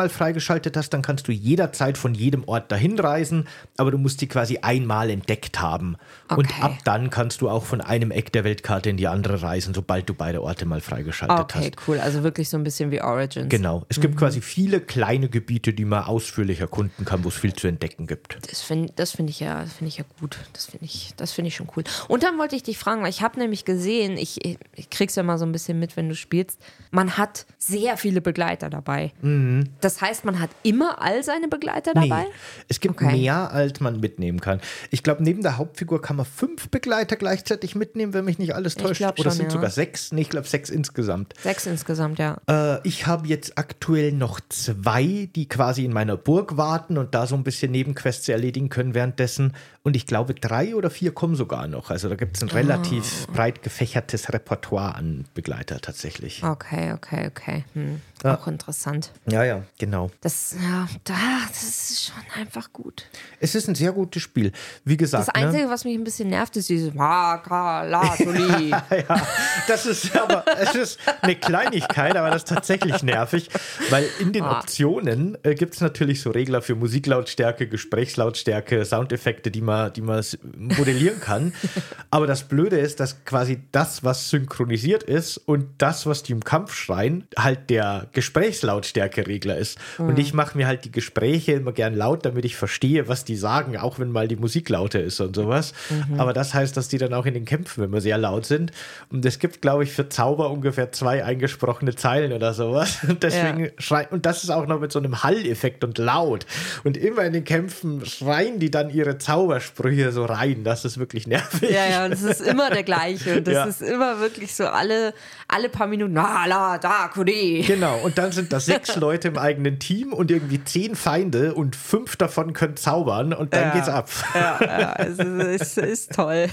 einmal freigeschaltet hast, dann kannst du jederzeit von jedem Ort dahin reisen, aber du musst sie quasi einmal entdeckt haben. Okay. Und ab dann kannst du auch von einem Eck der Weltkarte in die andere reisen, sobald du beide Orte mal freigeschaltet okay, hast. Okay, cool. Also wirklich so ein bisschen wie Origins. Genau. Es gibt mhm. quasi viele kleine Gebiete, die man ausführlich erkunden kann, wo es viel zu entdecken gibt. Das finde das find ich, ja, find ich ja gut. Das finde ich, das find ich schon cool. Und dann wollte ich dich fragen, weil ich habe nämlich gesehen, ich, ich krieg's ja mal so ein bisschen mit, wenn du spielst, man hat sehr viele Begleiter dabei. Mhm. Das heißt, man hat immer all seine Begleiter dabei? Nee, es gibt okay. mehr, als man mitnehmen kann. Ich glaube, neben der Hauptfigur kann man fünf Begleiter gleichzeitig mitnehmen, wenn mich nicht alles täuscht. Oder es sind ja. sogar sechs? Nee, ich glaube sechs insgesamt. Sechs insgesamt, ja. Äh, ich habe jetzt aktuell noch zwei, die quasi in meiner Burg warten und da so ein bisschen Nebenquests erledigen können währenddessen. Und ich glaube, drei oder vier kommen sogar noch. Also da gibt es ein oh. relativ breit gefächertes Repertoire an Begleiter tatsächlich. Okay, okay, okay. Hm. Ja. Auch interessant. Ja, ja, genau. Das, ja, das ist schon einfach gut. Es ist ein sehr gutes Spiel. Wie gesagt, das Einzige, ne? was mich ein bisschen nervt, ist dieses Makalatuli. ja, ja, das ist aber, es ist eine Kleinigkeit, aber das ist tatsächlich nervig, weil in den ah. Optionen äh, gibt es natürlich so Regler für Musiklautstärke, Gesprächslautstärke, Soundeffekte, die man, die man modellieren kann. Aber das Blöde ist, dass quasi das, was synchronisiert ist und das, was die im Kampf schreien, halt der Gesprächslautstärke-Regler ist. Mhm. Und ich mache mir halt die Gespräche immer gern laut, damit ich verstehe, was die sagen, auch wenn mal die Musik lauter ist und sowas. Mhm. Aber das heißt, dass die dann auch in den Kämpfen immer sehr laut sind. Und es gibt, glaube ich, für Zauber ungefähr zwei eingesprochene Zeilen oder sowas. Und deswegen ja. schreien, und das ist auch noch mit so einem Hall-Effekt und laut. Und immer in den Kämpfen schreien die dann ihre Zaubersprüche so rein. Das ist wirklich nervig. Ja, ja, und es ist immer der gleiche. Und das ja. ist immer wirklich so alle, alle paar Minuten, na, la, da, kudi. Genau, und dann sind da sechs Leute im eigenen Team und irgendwie zehn Feinde und fünf davon können zaubern und dann ja. geht's ab. Ja, ja, es ist, es ist toll.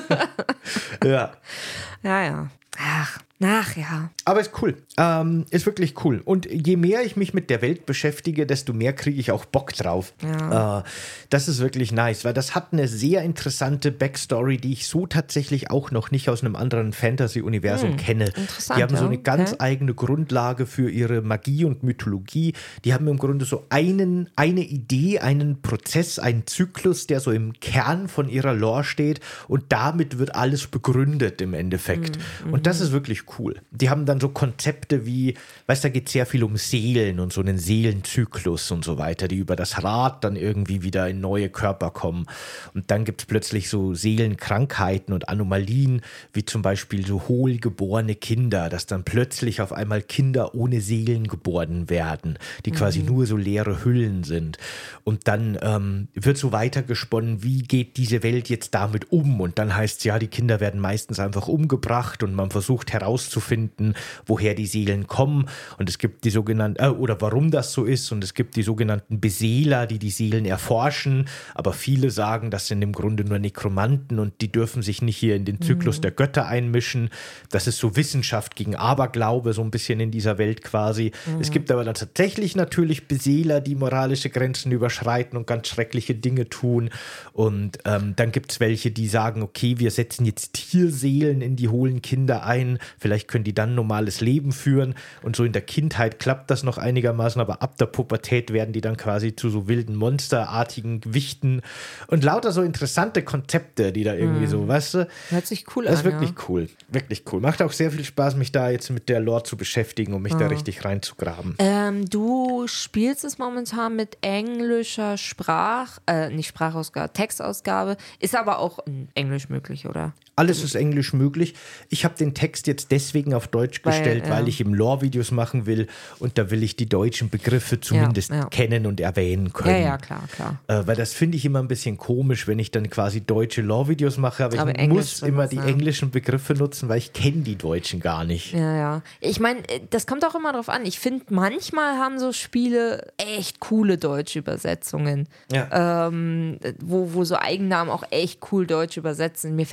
ja. Ja, ja. Ach, ach ja. Aber ist cool. Ähm, ist wirklich cool. Und je mehr ich mich mit der Welt beschäftige, desto mehr kriege ich auch Bock drauf. Ja. Äh, das ist wirklich nice, weil das hat eine sehr interessante Backstory, die ich so tatsächlich auch noch nicht aus einem anderen Fantasy-Universum hm, kenne. Interessant, die haben so eine okay. ganz eigene Grundlage für ihre Magie und Mythologie. Die haben im Grunde so einen, eine Idee, einen Prozess, einen Zyklus, der so im Kern von ihrer Lore steht und damit wird alles begründet im Endeffekt. Hm, und das ist wirklich cool. Die haben dann so Konzepte wie, weißt du, da geht es sehr viel um Seelen und so einen Seelenzyklus und so weiter, die über das Rad dann irgendwie wieder in neue Körper kommen. Und dann gibt es plötzlich so Seelenkrankheiten und Anomalien, wie zum Beispiel so hohlgeborene Kinder, dass dann plötzlich auf einmal Kinder ohne Seelen geboren werden, die quasi mhm. nur so leere Hüllen sind. Und dann ähm, wird so weitergesponnen, wie geht diese Welt jetzt damit um? Und dann heißt es ja, die Kinder werden meistens einfach umgebracht und man versucht herauszufinden, woher die Seelen kommen. Und es gibt die sogenannten, äh, oder warum das so ist. Und es gibt die sogenannten Beseeler, die die Seelen erforschen. Aber viele sagen, das sind im Grunde nur Nekromanten und die dürfen sich nicht hier in den Zyklus mhm. der Götter einmischen. Das ist so Wissenschaft gegen Aberglaube, so ein bisschen in dieser Welt quasi. Mhm. Es gibt aber dann tatsächlich natürlich Beseeler, die moralische Grenzen überschreiten und ganz schreckliche Dinge tun. Und ähm, dann gibt es welche, die sagen, okay, wir setzen jetzt Tierseelen in die hohlen Kinder ein. Vielleicht können die dann normales Leben führen. Und so in der Kindheit klappt das noch einigermaßen, aber ab der Pubertät werden die dann quasi zu so wilden monsterartigen Gewichten und lauter so interessante Konzepte, die da irgendwie mm. so, weißt du? Hört sich cool an. Das ist wirklich ja. cool. Wirklich cool. Macht auch sehr viel Spaß, mich da jetzt mit der Lore zu beschäftigen und mich ah. da richtig reinzugraben. Ähm, du spielst es momentan mit englischer Sprach, äh, nicht Sprachausgabe, Textausgabe, ist aber auch in Englisch möglich, oder? Alles ist Englisch möglich. Ich habe den Text jetzt deswegen auf Deutsch weil, gestellt, ja. weil ich im Lore-Videos machen will und da will ich die deutschen Begriffe zumindest ja, ja. kennen und erwähnen können. Ja, ja, klar, klar. Äh, weil das finde ich immer ein bisschen komisch, wenn ich dann quasi deutsche Lore-Videos mache, aber, aber ich Englisch muss immer die ja. englischen Begriffe nutzen, weil ich kenne die deutschen gar nicht. Ja, ja. Ich meine, das kommt auch immer drauf an. Ich finde, manchmal haben so Spiele echt coole deutsche Übersetzungen, ja. ähm, wo, wo so Eigennamen auch echt cool deutsch übersetzen. Mir fällt leider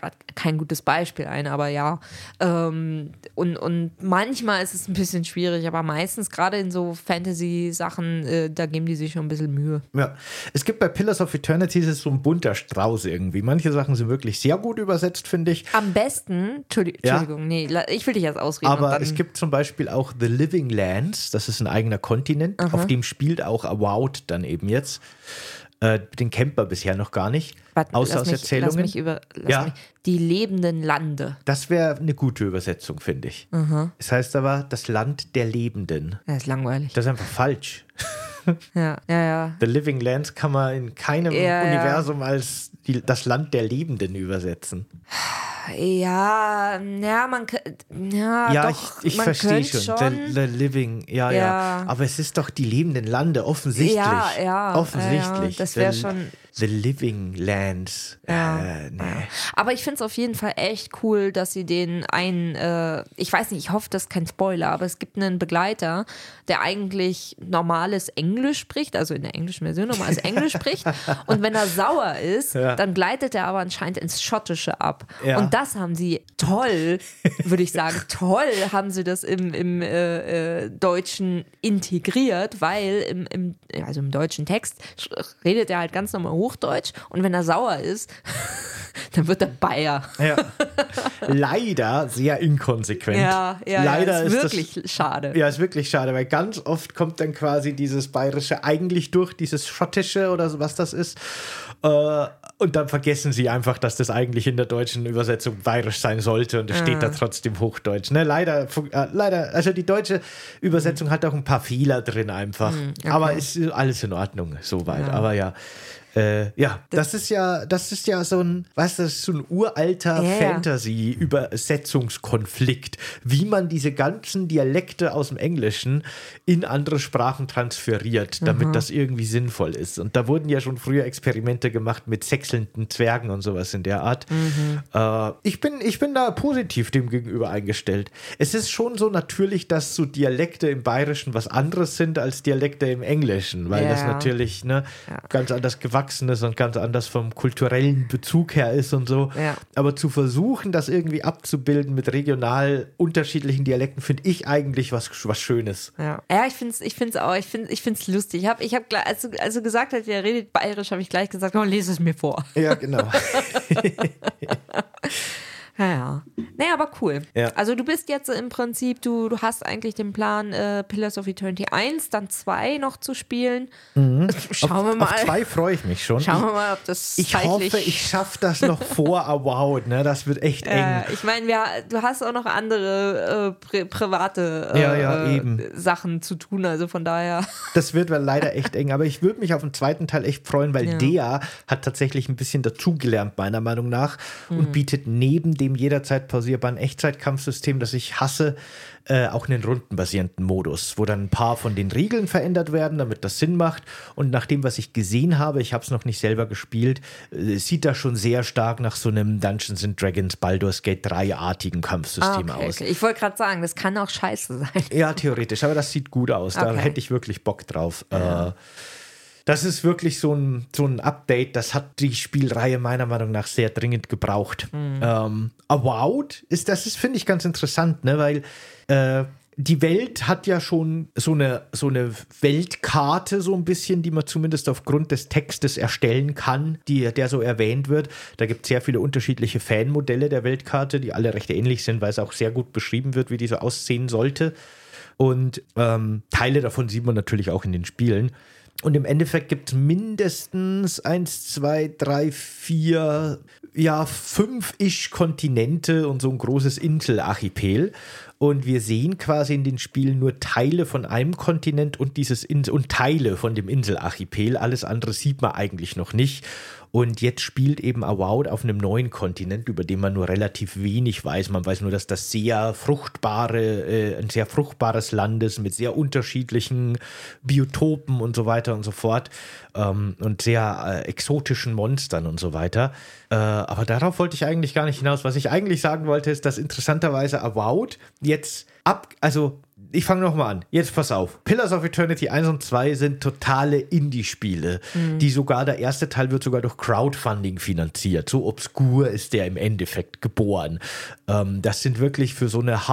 gerade kein gutes Beispiel ein, aber ja. Ähm, und, und manchmal ist es ein bisschen schwierig, aber meistens gerade in so Fantasy-Sachen, äh, da geben die sich schon ein bisschen Mühe. Ja, es gibt bei Pillars of Eternity ist es so ein bunter Strauß irgendwie. Manche Sachen sind wirklich sehr gut übersetzt, finde ich. Am besten, Entschuldigung, Ja. Entschuldigung, nee, la- ich will dich jetzt ausreden. und Aber dann, es gibt zum Beispiel auch The Living Lands, das ist ein eigener Kontinent, auf dem spielt auch Avowed dann eben jetzt. Äh, den kennt man bisher noch gar nicht, Warte, außer lass aus mich, Erzählungen. Lass mich über, lass Ja. mich, die lebenden Lande. Das wäre eine gute Übersetzung, finde ich. Es heißt aber das Land der Lebenden. Das ist langweilig. Das ist einfach falsch. Ja, ja, ja. The Living Lands kann man in keinem Ja, ja. Universum als die, das Land der Lebenden übersetzen. Ja, ja, man kann, ja, Ja, doch, ich, ich man verstehe könnte schon. schon. The, the Living, ja, ja, Ja. Aber es ist doch die lebenden Lande, offensichtlich. Ja, ja, Offensichtlich. ja, ja, das wär The- schon- The Living Lands. Ja. Äh, nee. Aber ich finde es auf jeden Fall echt cool, dass sie den einen, äh, ich weiß nicht, ich hoffe, das ist kein Spoiler, aber es gibt einen Begleiter, der eigentlich normales Englisch spricht, also in der englischen Version normales Englisch spricht. Und wenn er sauer ist, Ja. dann gleitet er aber anscheinend ins Schottische ab. Ja. Und das haben sie toll, würde ich sagen, toll haben sie das im, im äh, äh, Deutschen integriert, weil im, im, also im deutschen Text redet er halt ganz normal Hochdeutsch und wenn er sauer ist, dann wird er Bayer. Ja. Leider sehr inkonsequent. Ja, ja, Leider ja, ist ist wirklich das, schade. Ja, ist wirklich schade, weil ganz oft kommt dann quasi dieses Bayerische eigentlich durch, dieses Schottische oder so, was das ist. Äh, und dann vergessen sie einfach, dass das eigentlich in der deutschen Übersetzung bayerisch sein sollte und es steht da trotzdem Hochdeutsch. Ne? Leider, fu- äh, leider, also die deutsche Übersetzung hat auch ein paar Fehler drin einfach. okay. Aber ist alles in Ordnung, soweit. Aber ja. Äh, ja, das ist ja, das ist ja so ein, weißt du, das ist so ein uralter Ja, ja. Fantasy-Übersetzungskonflikt, wie man diese ganzen Dialekte aus dem Englischen in andere Sprachen transferiert, damit das irgendwie sinnvoll ist. Und da wurden ja schon früher Experimente gemacht mit sechselnden Zwergen und sowas in der Art. Äh, ich bin, ich bin da positiv dem gegenüber eingestellt. Es ist schon so natürlich, dass so Dialekte im Bayerischen was anderes sind als Dialekte im Englischen, weil Ja. das natürlich ne, ganz anders gewachsen ist und ganz anders vom kulturellen Bezug her ist und so. Ja. Aber zu versuchen, das irgendwie abzubilden mit regional unterschiedlichen Dialekten, finde ich eigentlich was, was Schönes. Ja, ja ich finde es ich find's auch, ich finde ich find's lustig. Ich habe, ich hab, gleich- als, du, als du gesagt hast, der redet bayerisch, habe ich gleich gesagt, oh, lese es mir vor. Ja, genau. Ja, ja. Nee, aber cool. Ja. Also du bist jetzt im Prinzip, du, du hast eigentlich den Plan, äh, Pillars of Eternity eins, dann zwei noch zu spielen. Schauen wir mal. Auf zwei freue ich mich schon. Schauen wir mal, ob das Ich zeitlich... hoffe, ich schaffe das noch vor Avowed, ne? Das wird echt eng. Äh, ich meine, wir- du hast auch noch andere äh, pri private äh, Ja, ja, äh, eben. Sachen zu tun, also von daher. Das wird wel- leider echt eng, aber ich würde mich auf den zweiten Teil echt freuen, weil Ja. der hat tatsächlich ein bisschen dazugelernt, meiner Meinung nach, Mhm. und bietet neben dem jederzeit pausierbaren Echtzeitkampfsystem, das ich hasse, äh, auch einen rundenbasierenden Modus, wo dann ein paar von den Regeln verändert werden, damit das Sinn macht. Und nach dem, was ich gesehen habe, ich habe es noch nicht selber gespielt, äh, sieht das schon sehr stark nach so einem Dungeons and Dragons Baldur's Gate drei-artigen Kampfsystem Ah, okay, aus. okay. Ich wollte gerade sagen, das kann auch scheiße sein. Ja, theoretisch, aber das sieht gut aus. Da Okay. hätte ich wirklich Bock drauf. Äh, das ist wirklich so ein, so ein Update, das hat die Spielreihe meiner Meinung nach sehr dringend gebraucht. Ähm, Avowed ist, das ist, finde ich, ganz interessant, ne? Weil äh, die Welt hat ja schon so eine, so eine Weltkarte, so ein bisschen, die man zumindest aufgrund des Textes erstellen kann, die, der so erwähnt wird. Da gibt es sehr viele unterschiedliche Fanmodelle der Weltkarte, die alle recht ähnlich sind, weil es auch sehr gut beschrieben wird, wie die so aussehen sollte. Und ähm, Teile davon sieht man natürlich auch in den Spielen. Und im Endeffekt gibt es mindestens eins, zwei, drei, vier, ja, fünf-ish Kontinente und so ein großes Inselarchipel. Und wir sehen quasi in den Spielen nur Teile von einem Kontinent und dieses Ins- und Teile von dem Inselarchipel. Alles andere sieht man eigentlich noch nicht. Und jetzt spielt eben Avowed auf einem neuen Kontinent, über den man nur relativ wenig weiß. Man weiß nur, dass das sehr fruchtbare, äh, ein sehr fruchtbares Land ist mit sehr unterschiedlichen Biotopen und so weiter und so fort ähm, und sehr äh, exotischen Monstern und so weiter. Äh, aber darauf wollte ich eigentlich gar nicht hinaus. Was ich eigentlich sagen wollte, ist, dass interessanterweise Avowed jetzt ab, also ich fange nochmal an. Jetzt pass auf. Pillars of Eternity eins und zwei sind totale Indie-Spiele, mhm. die sogar, der erste Teil wird sogar durch Crowdfunding finanziert. So obskur ist der im Endeffekt geboren. Ähm, das sind wirklich für so eine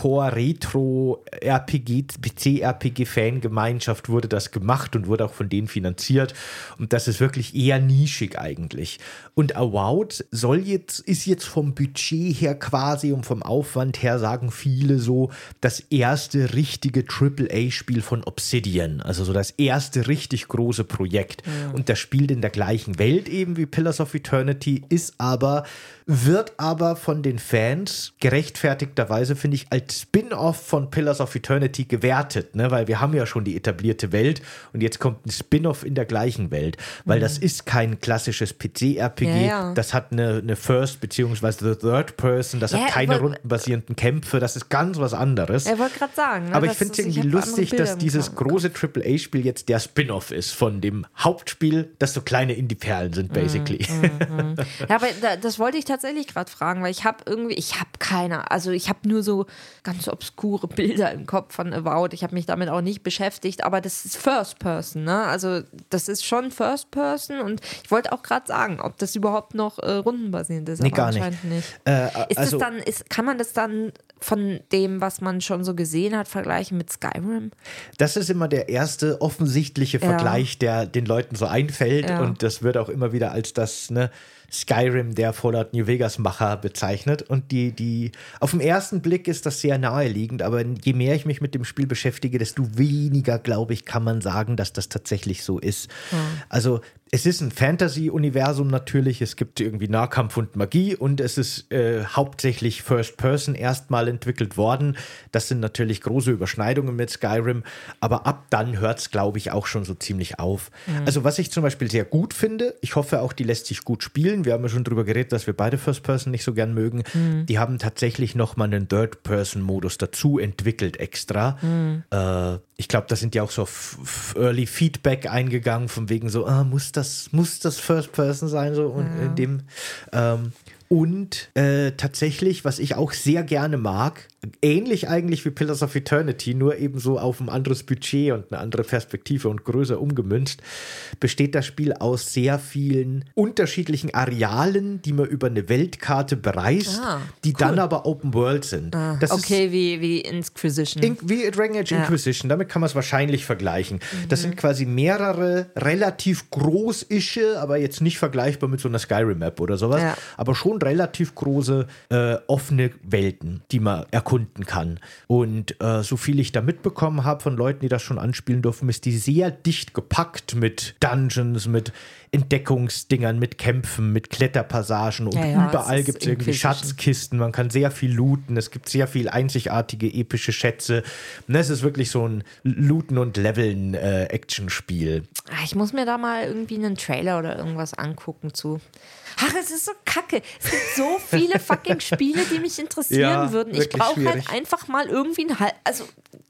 Hardcore-Retro-R P G, P C-R P G-Fan-Gemeinschaft wurde das gemacht und wurde auch von denen finanziert. Und das ist wirklich eher nischig eigentlich. Und Avowed soll jetzt, ist jetzt vom Budget her quasi und vom Aufwand her, sagen viele so, das erste richtige Triple A Spiel von Obsidian. Also so das erste richtig große Projekt. Ja. Und das spielt in der gleichen Welt eben wie Pillars of Eternity, ist aber, wird aber von den Fans gerechtfertigterweise, finde ich, als Spin-off von Pillars of Eternity gewertet, ne? Weil wir haben ja schon die etablierte Welt und jetzt kommt ein Spin-off in der gleichen Welt. Weil mhm. das ist kein klassisches P C-R P G, ja, ja. das hat eine, eine First- bzw. Third Person, das ja, hat keine rundenbasierenden Kämpfe, das ist ganz was anderes. Er wollte gerade sagen. Ne, aber ich finde es irgendwie lustig, dass dieses große Triple A Spiel jetzt der Spin-off ist von dem Hauptspiel, das so kleine Indie-Perlen sind, basically. Mm, mm, mm. Ja, aber da, das wollte ich tatsächlich gerade fragen, weil ich habe irgendwie, ich habe keine, also ich habe nur so ganz obskure Bilder im Kopf von Avowed. Ich habe mich damit auch nicht beschäftigt, aber das ist First Person, ne? Also das ist schon First Person und ich wollte auch gerade sagen, ob das überhaupt noch äh, rundenbasierend ist. Nee, aber gar anscheinend nicht. nicht. Äh, ist also, das dann, ist, kann man das dann von dem, was man schon so gesehen hat, vergleichen mit Skyrim? Das ist immer der erste offensichtliche Vergleich, ja. der den Leuten so einfällt ja. und das wird auch immer wieder als das, ne, Skyrim der Fallout New Vegas Macher bezeichnet und die, die, auf den ersten Blick ist das sehr naheliegend, aber je mehr ich mich mit dem Spiel beschäftige, desto weniger, glaube ich, kann man sagen, dass das tatsächlich so ist. Hm. Also es ist ein Fantasy-Universum natürlich, es gibt irgendwie Nahkampf und Magie und es ist äh, hauptsächlich First Person erstmal entwickelt worden. Das sind natürlich große Überschneidungen mit Skyrim, aber ab dann hört es, glaube ich, auch schon so ziemlich auf. Mhm. Also was ich zum Beispiel sehr gut finde, ich hoffe auch, die lässt sich gut spielen. Wir haben ja schon drüber geredet, dass wir beide First Person nicht so gern mögen. Mhm. Die haben tatsächlich nochmal einen Third Person Modus dazu entwickelt extra. Mhm. Äh, ich glaube, da sind ja auch so f- Early Feedback eingegangen, von wegen so, ah, muss das, muss das First Person sein, so und ja. in dem ähm, und äh, tatsächlich, was ich auch sehr gerne mag, ähnlich eigentlich wie Pillars of Eternity, nur eben so auf ein anderes Budget und eine andere Perspektive und größer umgemünzt, besteht das Spiel aus sehr vielen unterschiedlichen Arealen, die man über eine Weltkarte bereist, ah, die cool. dann aber Open World sind. Ah, das okay, ist wie, wie Inquisition. In, wie Dragon Age ja. Inquisition, damit kann man es wahrscheinlich vergleichen. Mhm. Das sind quasi mehrere relativ großische, aber jetzt nicht vergleichbar mit so einer Skyrim-Map oder sowas, ja. aber schon relativ große äh, offene Welten, die man erkunden kann. Und äh, so viel ich da mitbekommen habe von Leuten, die das schon anspielen dürfen, ist die sehr dicht gepackt mit Dungeons, mit Entdeckungsdingern, mit Kämpfen, mit Kletterpassagen und ja, ja, überall gibt es irgendwie Schatzkisten, man kann sehr viel looten, es gibt sehr viel einzigartige, epische Schätze. Und es ist wirklich so ein Looten- und Leveln-Action-Spiel. Äh, ich muss mir da mal irgendwie einen Trailer oder irgendwas angucken zu. Ach, es ist so kacke. Es gibt so viele fucking Spiele, die mich interessieren ja, würden. Ich brauche halt einfach mal irgendwie ein Halt. Also,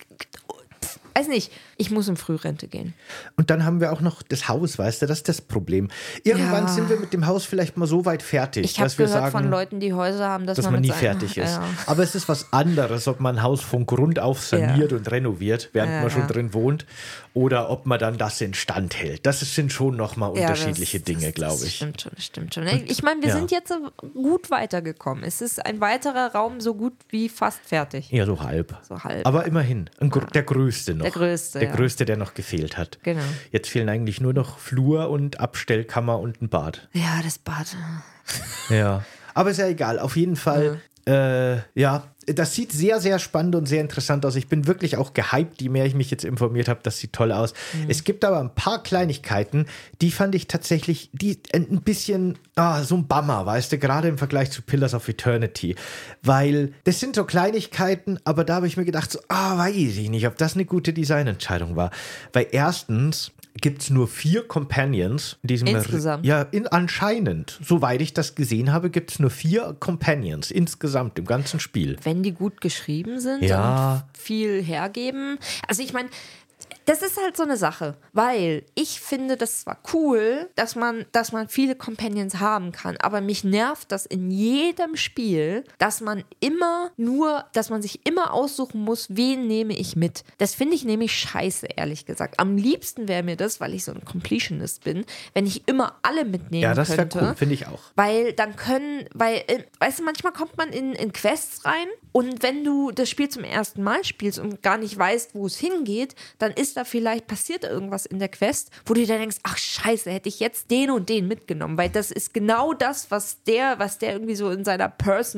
weiß nicht, ich muss in Frührente gehen. Und dann haben wir auch noch das Haus, weißt du, das ist das Problem. Irgendwann ja. sind wir mit dem Haus vielleicht mal so weit fertig, ich dass wir sagen, ich habe gehört von Leuten, die Häuser haben, dass, dass man, man nie seinen, fertig ist. Ja. Aber es ist was anderes, ob man ein Haus von Grund auf saniert ja. und renoviert, während ja, man schon ja. drin wohnt, oder ob man dann das instand hält. Das sind schon nochmal ja, unterschiedliche das, Dinge, glaube ich. Stimmt schon, stimmt schon. Ich meine, wir ja. sind jetzt gut weitergekommen. Es ist ein weiterer Raum so gut wie fast fertig. Ja, so halb. So halb. Aber immerhin, ein, ja. der größte noch. Der größte, Der ja. größte, der noch gefehlt hat. Genau. Jetzt fehlen eigentlich nur noch Flur und Abstellkammer und ein Bad. Ja, das Bad. Ja, aber ist ja egal. Auf jeden Fall, ja. Äh, ja, das sieht sehr, sehr spannend und sehr interessant aus. Ich bin wirklich auch gehypt, je mehr ich mich jetzt informiert habe, das sieht toll aus. Mhm. Es gibt aber ein paar Kleinigkeiten, die fand ich tatsächlich, die ein bisschen, ah, so ein Bummer, weißt du, gerade im Vergleich zu Pillars of Eternity. Weil das sind so Kleinigkeiten, aber da habe ich mir gedacht, so, ah, weiß ich nicht, ob das eine gute Designentscheidung war. Weil erstens gibt es nur vier Companions. In diesem insgesamt? Ja, in, anscheinend. Soweit ich das gesehen habe, gibt es nur vier Companions insgesamt im ganzen Spiel. Wenn die gut geschrieben sind ja. und viel hergeben. Also ich meine, Das ist halt so eine Sache, weil ich finde, das zwar cool, dass man, dass man viele Companions haben kann, aber mich nervt das in jedem Spiel, dass man immer nur, dass man sich immer aussuchen muss, wen nehme ich mit. Das finde ich nämlich scheiße, ehrlich gesagt. Am liebsten wäre mir das, weil ich so ein Completionist bin, wenn ich immer alle mitnehmen Ja, das wäre könnte. cool, finde ich auch. Weil dann können, weil, äh, weißt du, manchmal kommt man in, in Quests rein und wenn du das Spiel zum ersten Mal spielst und gar nicht weißt, wo es hingeht, dann ist da vielleicht passiert irgendwas in der Quest, wo du dir denkst, ach scheiße, hätte ich jetzt den und den mitgenommen, weil das ist genau das, was der, was der irgendwie so in seiner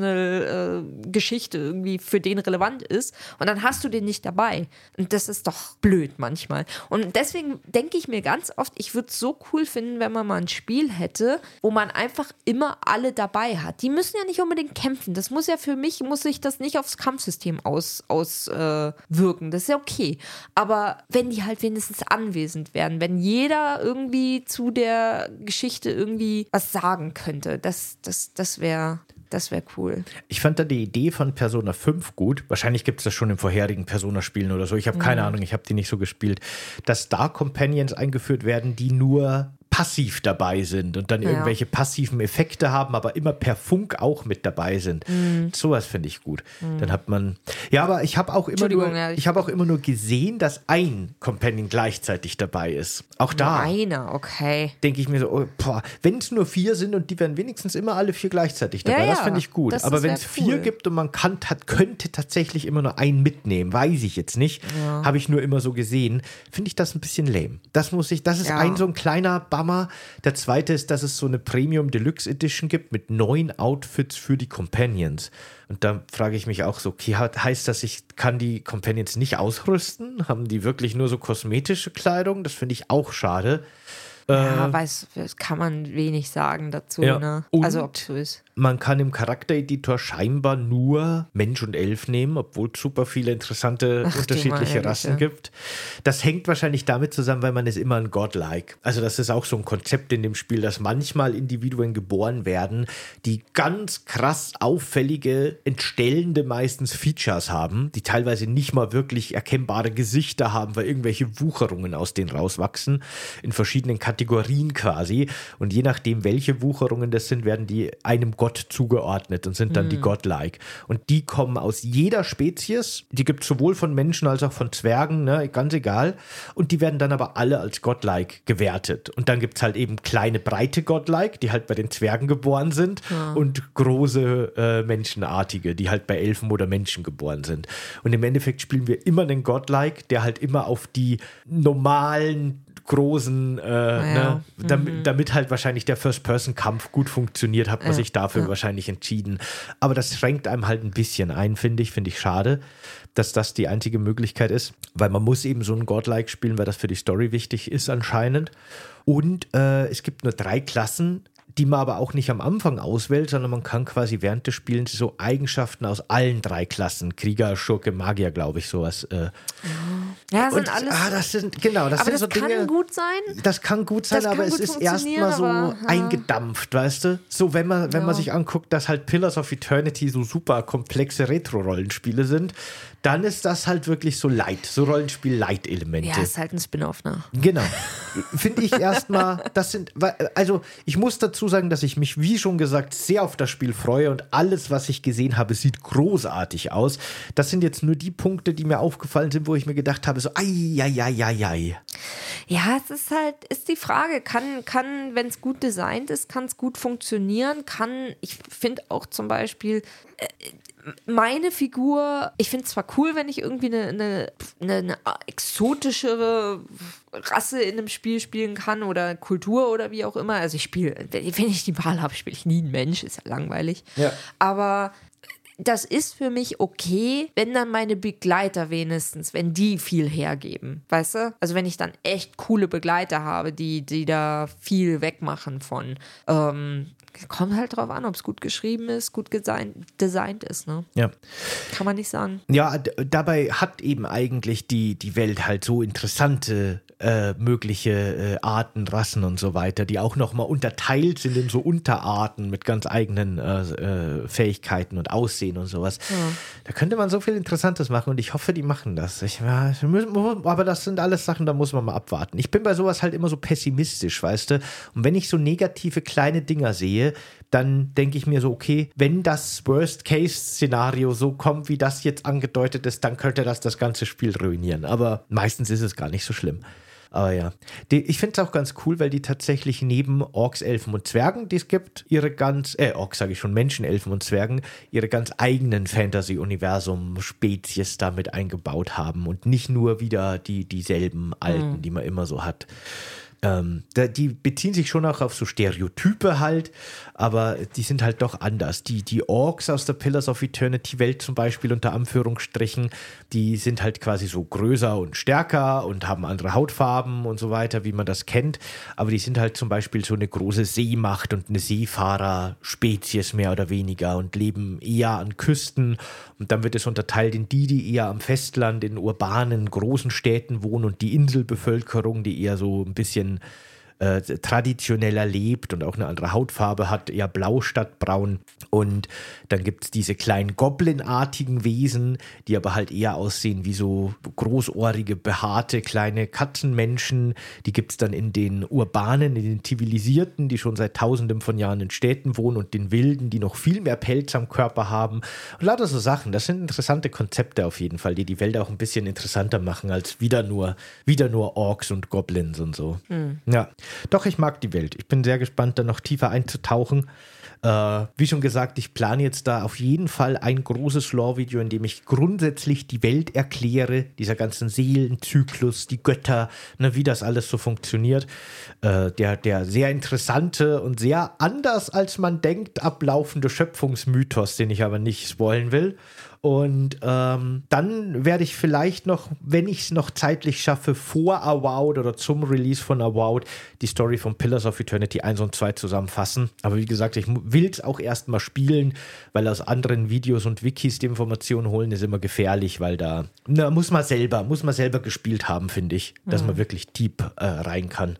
Personal-Geschichte äh, irgendwie für den relevant ist und dann hast du den nicht dabei und das ist doch blöd manchmal und deswegen denke ich mir ganz oft, ich würde es so cool finden, wenn man mal ein Spiel hätte, wo man einfach immer alle dabei hat. Die müssen ja nicht unbedingt kämpfen, das muss ja für mich, muss sich das nicht aufs Kampfsystem aus, aus äh, wirken, das ist ja okay, aber wenn die halt wenigstens anwesend werden, wenn jeder irgendwie zu der Geschichte irgendwie was sagen könnte. Das, das, das wäre das wär cool. Ich fand da die Idee von Persona fünf gut. Wahrscheinlich gibt es das schon in vorherigen Persona-Spielen oder so. Ich habe keine mhm. Ahnung, ich habe die nicht so gespielt. Dass da Companions eingeführt werden, die nur passiv dabei sind und dann ja. irgendwelche passiven Effekte haben, aber immer per Funk auch mit dabei sind. Mhm. Sowas finde ich gut. Mhm. Dann hat man, ja, aber ich habe auch immer nur, ja, ich, ich habe auch immer nur gesehen, dass ein Companion gleichzeitig dabei ist. Auch da. Einer, okay. Denke ich mir so, oh, wenn es nur vier sind und die werden wenigstens immer alle vier gleichzeitig dabei, ja, das ja. finde ich gut. Das aber wenn es cool. vier gibt und man kann, hat, könnte tatsächlich immer nur einen mitnehmen, weiß ich jetzt nicht, ja. habe ich nur immer so gesehen, finde ich das ein bisschen lame. Das muss ich, das ist ja. ein so ein kleiner Bummer. Der zweite ist, dass es so eine Premium Deluxe Edition gibt mit neun Outfits für die Companions. Und da frage ich mich auch so, okay, heißt das, ich kann die Companions nicht ausrüsten? Haben die wirklich nur so kosmetische Kleidung? Das finde ich auch schade. Ja, äh, weiß, kann man wenig sagen dazu, ja. ne? Also ob es so ist. Man kann im Charaktereditor scheinbar nur Mensch und Elf nehmen, obwohl es super viele interessante, Ach, unterschiedliche Rassen gibt. Das hängt wahrscheinlich damit zusammen, weil man ist immer ein Godlike. Also das ist auch so ein Konzept in dem Spiel, dass manchmal Individuen geboren werden, die ganz krass auffällige, entstellende meistens Features haben, die teilweise nicht mal wirklich erkennbare Gesichter haben, weil irgendwelche Wucherungen aus denen rauswachsen, in verschiedenen Kategorien quasi. Und je nachdem, welche Wucherungen das sind, werden die einem Gott zugeordnet und sind dann mhm. die Godlike. Und die kommen aus jeder Spezies. Die gibt es sowohl von Menschen als auch von Zwergen, ne, ganz egal. Und die werden dann aber alle als Godlike gewertet. Und dann gibt es halt eben kleine, breite Godlike, die halt bei den Zwergen geboren sind ja. und große äh, Menschenartige, die halt bei Elfen oder Menschen geboren sind. Und im Endeffekt spielen wir immer einen Godlike, der halt immer auf die normalen großen, äh, ja. ne, damit, mhm. damit halt wahrscheinlich der First-Person-Kampf gut funktioniert, hat man ja. sich dafür ja. wahrscheinlich entschieden. Aber das schränkt einem halt ein bisschen ein, finde ich, finde ich schade, dass das die einzige Möglichkeit ist, weil man muss eben so ein Godlike spielen, weil das für die Story wichtig ist anscheinend. Und äh, es gibt nur drei Klassen, die man aber auch nicht am Anfang auswählt, sondern man kann quasi während des Spielens so Eigenschaften aus allen drei Klassen, Krieger, Schurke, Magier, glaube ich, sowas. Äh. Ja, das sind und, alles. Ah, das sind, genau, das aber sind das so kann Dinge, gut sein. Das kann gut sein, das aber es ist erstmal so aber, ja. eingedampft, weißt du? So, wenn man, wenn ja. man sich anguckt, dass halt Pillars of Eternity so super komplexe Retro-Rollenspiele sind, dann ist das halt wirklich so light, so Rollenspiel-Light-Elemente. Ja, ist halt ein Spin-off, ne? Genau. Finde ich erstmal, das sind, also ich muss dazu sagen, dass ich mich, wie schon gesagt, sehr auf das Spiel freue und alles, was ich gesehen habe, sieht großartig aus. Das sind jetzt nur die Punkte, die mir aufgefallen sind, wo ich mir gedacht habe, so ai, ai, ai, ai, ai. Ja, es ist halt, ist die Frage, kann, kann wenn es gut designt ist, kann es gut funktionieren, kann, ich finde auch zum Beispiel, äh, meine Figur, ich finde es zwar cool, wenn ich irgendwie eine, eine, eine, eine exotischere Rasse in einem Spiel spielen kann oder Kultur oder wie auch immer. Also ich spiele, wenn ich die Wahl habe, spiele ich nie einen Mensch, ist ja langweilig. Ja. Aber das ist für mich okay, wenn dann meine Begleiter wenigstens, wenn die viel hergeben, weißt du? Also wenn ich dann echt coole Begleiter habe, die, die da viel wegmachen von, ähm, kommt halt drauf an, ob es gut geschrieben ist, gut design- designt ist, ne? Ja. Kann man nicht sagen. Ja, d- dabei hat eben eigentlich die, die Welt halt so interessante äh, mögliche äh, Arten, Rassen und so weiter, die auch nochmal unterteilt sind in so Unterarten mit ganz eigenen äh, äh, Fähigkeiten und Aussehen sehen und sowas. Ja. Da könnte man so viel Interessantes machen und ich hoffe, die machen das. Ich, ja, aber das sind alles Sachen, da muss man mal abwarten. Ich bin bei sowas halt immer so pessimistisch, weißt du? Und wenn ich so negative kleine Dinger sehe, dann denke ich mir so, okay, wenn das Worst-Case-Szenario so kommt, wie das jetzt angedeutet ist, dann könnte das das ganze Spiel ruinieren. Aber meistens ist es gar nicht so schlimm. Aber ja, die, ich finde es auch ganz cool, weil die tatsächlich neben Orks, Elfen und Zwergen, die es gibt, ihre ganz, äh, Orks sage ich schon, Menschen, Elfen und Zwergen, ihre ganz eigenen Fantasy-Universum-Spezies damit eingebaut haben und nicht nur wieder die dieselben alten, mhm. die man immer so hat. Ähm, da, die beziehen sich schon auch auf so Stereotype halt, aber die sind halt doch anders. Die, die Orks aus der Pillars of Eternity Welt zum Beispiel unter Anführungsstrichen, die sind halt quasi so größer und stärker und haben andere Hautfarben und so weiter, wie man das kennt, aber die sind halt zum Beispiel so eine große Seemacht und eine Seefahrer-Spezies mehr oder weniger und leben eher an Küsten und dann wird es unterteilt in die, die eher am Festland, in urbanen, großen Städten wohnen und die Inselbevölkerung, die eher so ein bisschen äh, traditioneller lebt und auch eine andere Hautfarbe hat, eher blau statt braun. Und dann gibt es diese kleinen Goblin-artigen Wesen, die aber halt eher aussehen wie so großohrige, behaarte kleine Katzenmenschen. Die gibt es dann in den urbanen, in den zivilisierten, die schon seit tausenden von Jahren in Städten wohnen und den Wilden, die noch viel mehr Pelz am Körper haben. Und lauter so Sachen. Das sind interessante Konzepte auf jeden Fall, die die Welt auch ein bisschen interessanter machen als wieder nur, wieder nur Orks und Goblins und so. Mhm. Ja, doch, ich mag die Welt. Ich bin sehr gespannt, da noch tiefer einzutauchen. Äh, wie schon gesagt, ich plane jetzt da auf jeden Fall ein großes Lore-Video, in dem ich grundsätzlich die Welt erkläre, dieser ganzen Seelenzyklus, die Götter, ne, wie das alles so funktioniert. Äh, der, der sehr interessante und sehr anders als man denkt ablaufende Schöpfungsmythos, den ich aber nicht spoilen will. Und ähm, dann werde ich vielleicht noch, wenn ich es noch zeitlich schaffe, vor Avowed oder zum Release von Avowed die Story von Pillars of Eternity eins und zwei zusammenfassen. Aber wie gesagt, ich will es auch erstmal spielen, weil aus anderen Videos und Wikis die Informationen holen ist immer gefährlich, weil da na, muss man selber, muss man selber gespielt haben, finde ich, dass mhm. man wirklich deep äh, rein kann.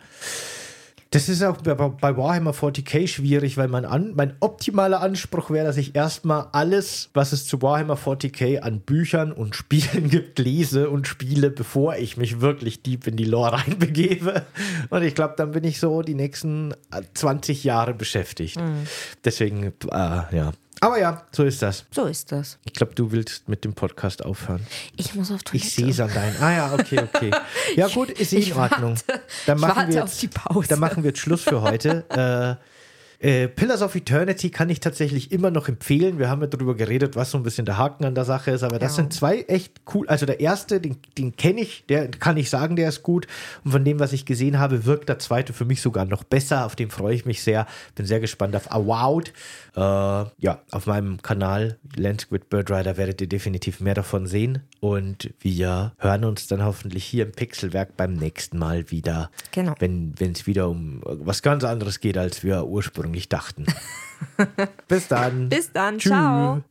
Das ist auch bei Warhammer forty K schwierig, weil mein, an, mein optimaler Anspruch wäre, dass ich erstmal alles, was es zu Warhammer forty K an Büchern und Spielen gibt, lese und spiele, bevor ich mich wirklich deep in die Lore reinbegebe. Und ich glaube, dann bin ich so die nächsten zwanzig Jahre beschäftigt. Mhm. Deswegen, äh, ja. Aber ja, so ist das. So ist das. Ich glaube, du willst mit dem Podcast aufhören. Ich muss auf Toilette. Ich sehe es an deinen. Ah ja, okay, okay. Ja gut, ist eh in Ordnung. Dann ich machen warte wir jetzt, auf die Pause. Dann machen wir jetzt Schluss für heute. äh, Äh, Pillars of Eternity kann ich tatsächlich immer noch empfehlen. Wir haben ja darüber geredet, was so ein bisschen der Haken an der Sache ist, aber das ja. sind zwei echt cool. Also der erste, den, den kenne ich, der kann ich sagen, der ist gut. Und von dem, was ich gesehen habe, wirkt der zweite für mich sogar noch besser. Auf den freue ich mich sehr. Bin sehr gespannt auf Avowed. Äh, ja, auf meinem Kanal Landsquid Bird Rider werdet ihr definitiv mehr davon sehen. Und wir hören uns dann hoffentlich hier im Pixelwerk beim nächsten Mal wieder. Genau. Wenn es wieder um was ganz anderes geht, als wir ursprünglich dachten. Bis dann. Bis dann. Tschüss. Ciao.